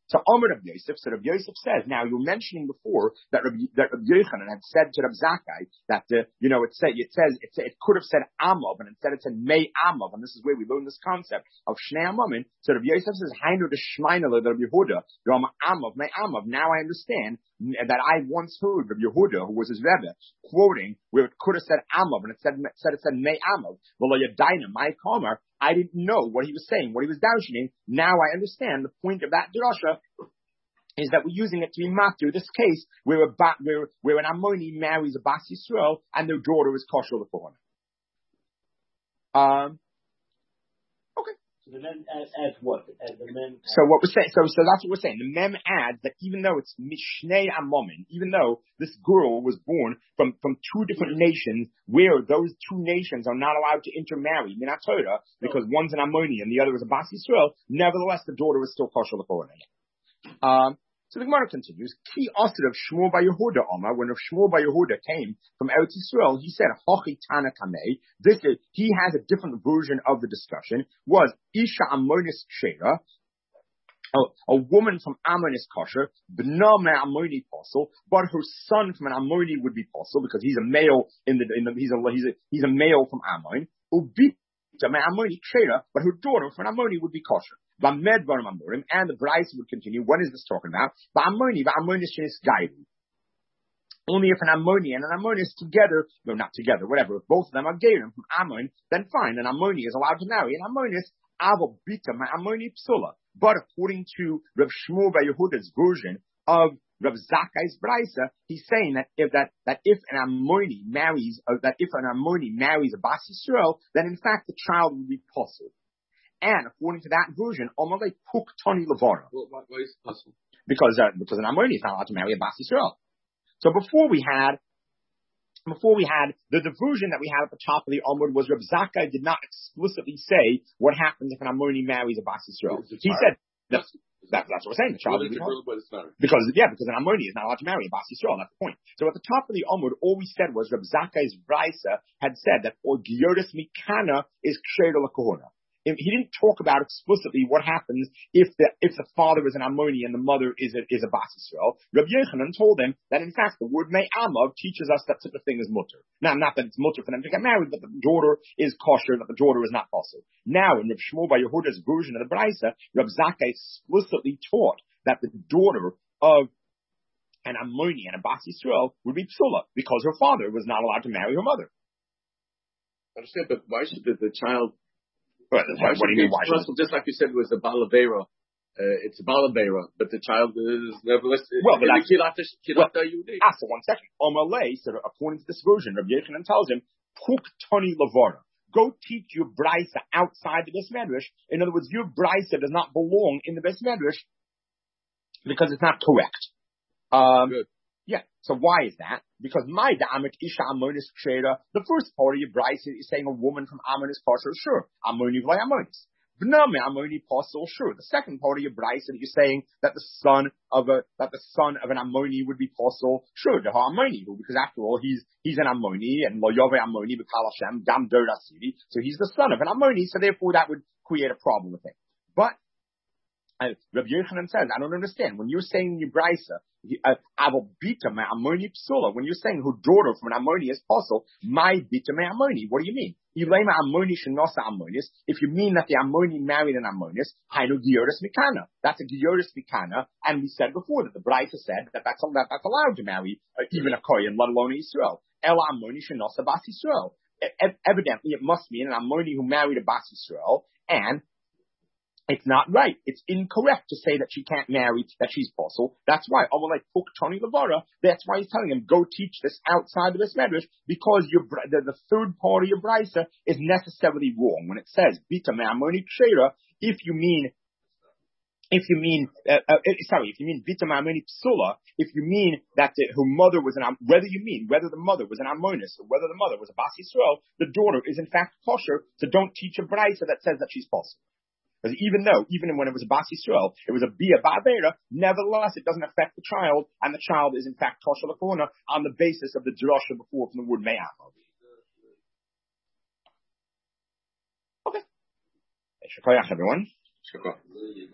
So Omer Rabbi Yosef, so Rabbi Yosef says, now you were mentioning before that Rabbi, that Rabbi Yochanan had said to Rabbi Zakkai that, uh, you know, it said, it says, it, it could have said Amav, and instead it said May Amav, and this is where we learn this concept of Shnei Amamin. So Rabbi Yosef says, Hainu de Shmeinele, the Rabbi Yehuda, Rama Amav, May Amav. Now I understand that I once heard Rabbi Yehuda, who was his Rebbe, quoting where it could have said Amav, and it said, said it said May Amav. V'lo Yadaina, my Kamer, I didn't know what he was saying, what he was dashing. Now I understand the point of that drasha is that we're using it to be matur. This case where a ba- where where an Ammoni marries a Bas Yisrael and their daughter is kosher l'kohana. Um. Okay. So the men add, add what? Add the men. So what we're saying, so so that's what we're saying. The mem adds that even though it's mishnei amomin, even though this girl was born from from two different nations, where those two nations are not allowed to intermarry, minat Torah, because one's an Ammoni and the other is a Bas Yisrael, nevertheless the daughter is still kosher l'kohana. Um. So the Gemara continues, Ki Asir of Shmuel by Yehuda Omar, when Shmuel by Yehuda came from Eretz Yisrael, he said, Hochi Tana Kamei, this is, he has a different version of the discussion, was Isha Ammonis Shera, a, a woman from Ammon is kosher, B'na me Ammoni posel, but her son from an Ammoni would be posel, because he's a male in the, in the he's a, he's a, he's a male from Ammon, Ubita me Ammoni Shera, but her daughter from an Ammoni would be kosher. And the Bryce would continue. What is this talking about? Only if an Ammoni and an Ammoni is together, no, not together, whatever. If both of them are Gerim from Ammon, then fine. An Ammoni is allowed to marry an Ammoni. Avo bita my Ammoni psula. But according to Rav Shmuel Bar Yehuda's version of Rav Zakkai's Brysa, he's saying that if that that if an Ammoni marries, uh, that if an Ammoni marries a Bas Yisrael, then in fact the child will be possible. And according to that version, Omalei Puk Tony Levara. Well, why, why is it possible? Because uh, because an Ammoni is not allowed to marry a Bas Yisrael. So before we had, before we had the, the version that we had at the top of the Amud was Reb Zakkai did not explicitly say what happens if an Ammoni marries a Bas Yisrael. He said that, that that's what we're saying. The child because yeah, because an Ammoni is not allowed to marry a Bas Yisrael. That's the point. So at the top of the Amud, all we said was Reb Zakkai's Brisa had said that or Gioris Mikana is Ksheder L'Kohona. He didn't talk about explicitly what happens if the if the father is an Ammoni and the mother is a is a Bas Yisrael. Rabbi Yochanan told him that in fact the word May Amav teaches us that such a thing is mutter. Now, not that it's mutter for them to get married, but that the daughter is kosher, that the daughter is not possible. Now, in Rav Shmuel Bar Yehuda's version of the Brisa, Rav Zakkai explicitly taught that the daughter of an Ammoni and a Bas Yisrael would be psula because her father was not allowed to marry her mother. I understand, but why should the, the child? What, what do you mean? Why Russell, just like you said, it was a balavera. Uh, it's a balavera, but the child is nevertheless. Well, but that's kilata kilata yudi. Ah, so one second. Omalei, so according to this version, Rabbi Yochanan tells him, "Puk toni lavara." Go teach your brisa outside the Beis Medrash. In other words, your brisa does not belong in the Beis Medrash because it's not correct. Um, Good. Yeah. So why is that? Because my da'amit isha Ammonis kshera. The first part of your brisa is saying a woman from Ammon is kosher. Sure. Ammoni v'lay Ammonis. B'name Ammoni possible. Sure. The second part of your brisa that you're saying that the son of a that the son of an Ammoni would be possible. Sure. The Ammoni, because after all he's he's an Ammoni and lo yove Ammoni b'kal Hashem gam dur asiri. So he's the son of an Ammoni. So therefore that would create a problem with him. But Uh, Rabbi Yochanan says, I don't understand. When you're saying in your brisa, Avo bita me Ammoni psula, when you're saying her daughter from an Ammoni is possible, my bita me Ammoni, what do you mean? Ilema Ammoni shenosa Ammonis, if you mean that the Ammoni married an Ammonis, hainu gioris mikana. That's a gioris mikana, and we said before that the brisa said that that's, that, that's allowed to marry uh, even a Kohen, let alone Israel. Ela Ammoni shenosa Bas Yisrael. E- evidently, it must mean an Ammoni who married a Bas Yisrael, and it's not right. It's incorrect to say that she can't marry, that she's possible. That's why, like Tony Levara, that's why he's telling him, go teach this outside of this medrash, because your, the, the third part of your brisa is necessarily wrong. When it says, Bita Ma'amoni Kshera, if you mean, if you mean, uh, uh, sorry, if you mean Bita Ma'amoni Psula, if you mean that the, her mother was an, whether you mean, whether the mother was an Ammonis, or whether the mother was a Bas Yisrael, the daughter is in fact kosher, so don't teach a brisa that says that she's possible. Because even though, even when it was a Bas Yisrael, it was a Bia Ba'avera, nevertheless, it doesn't affect the child, and the child is in fact kosher l'korna on the basis of the drasha before from the word me'am. Okay. Shkoyach, everyone. Shkoyach.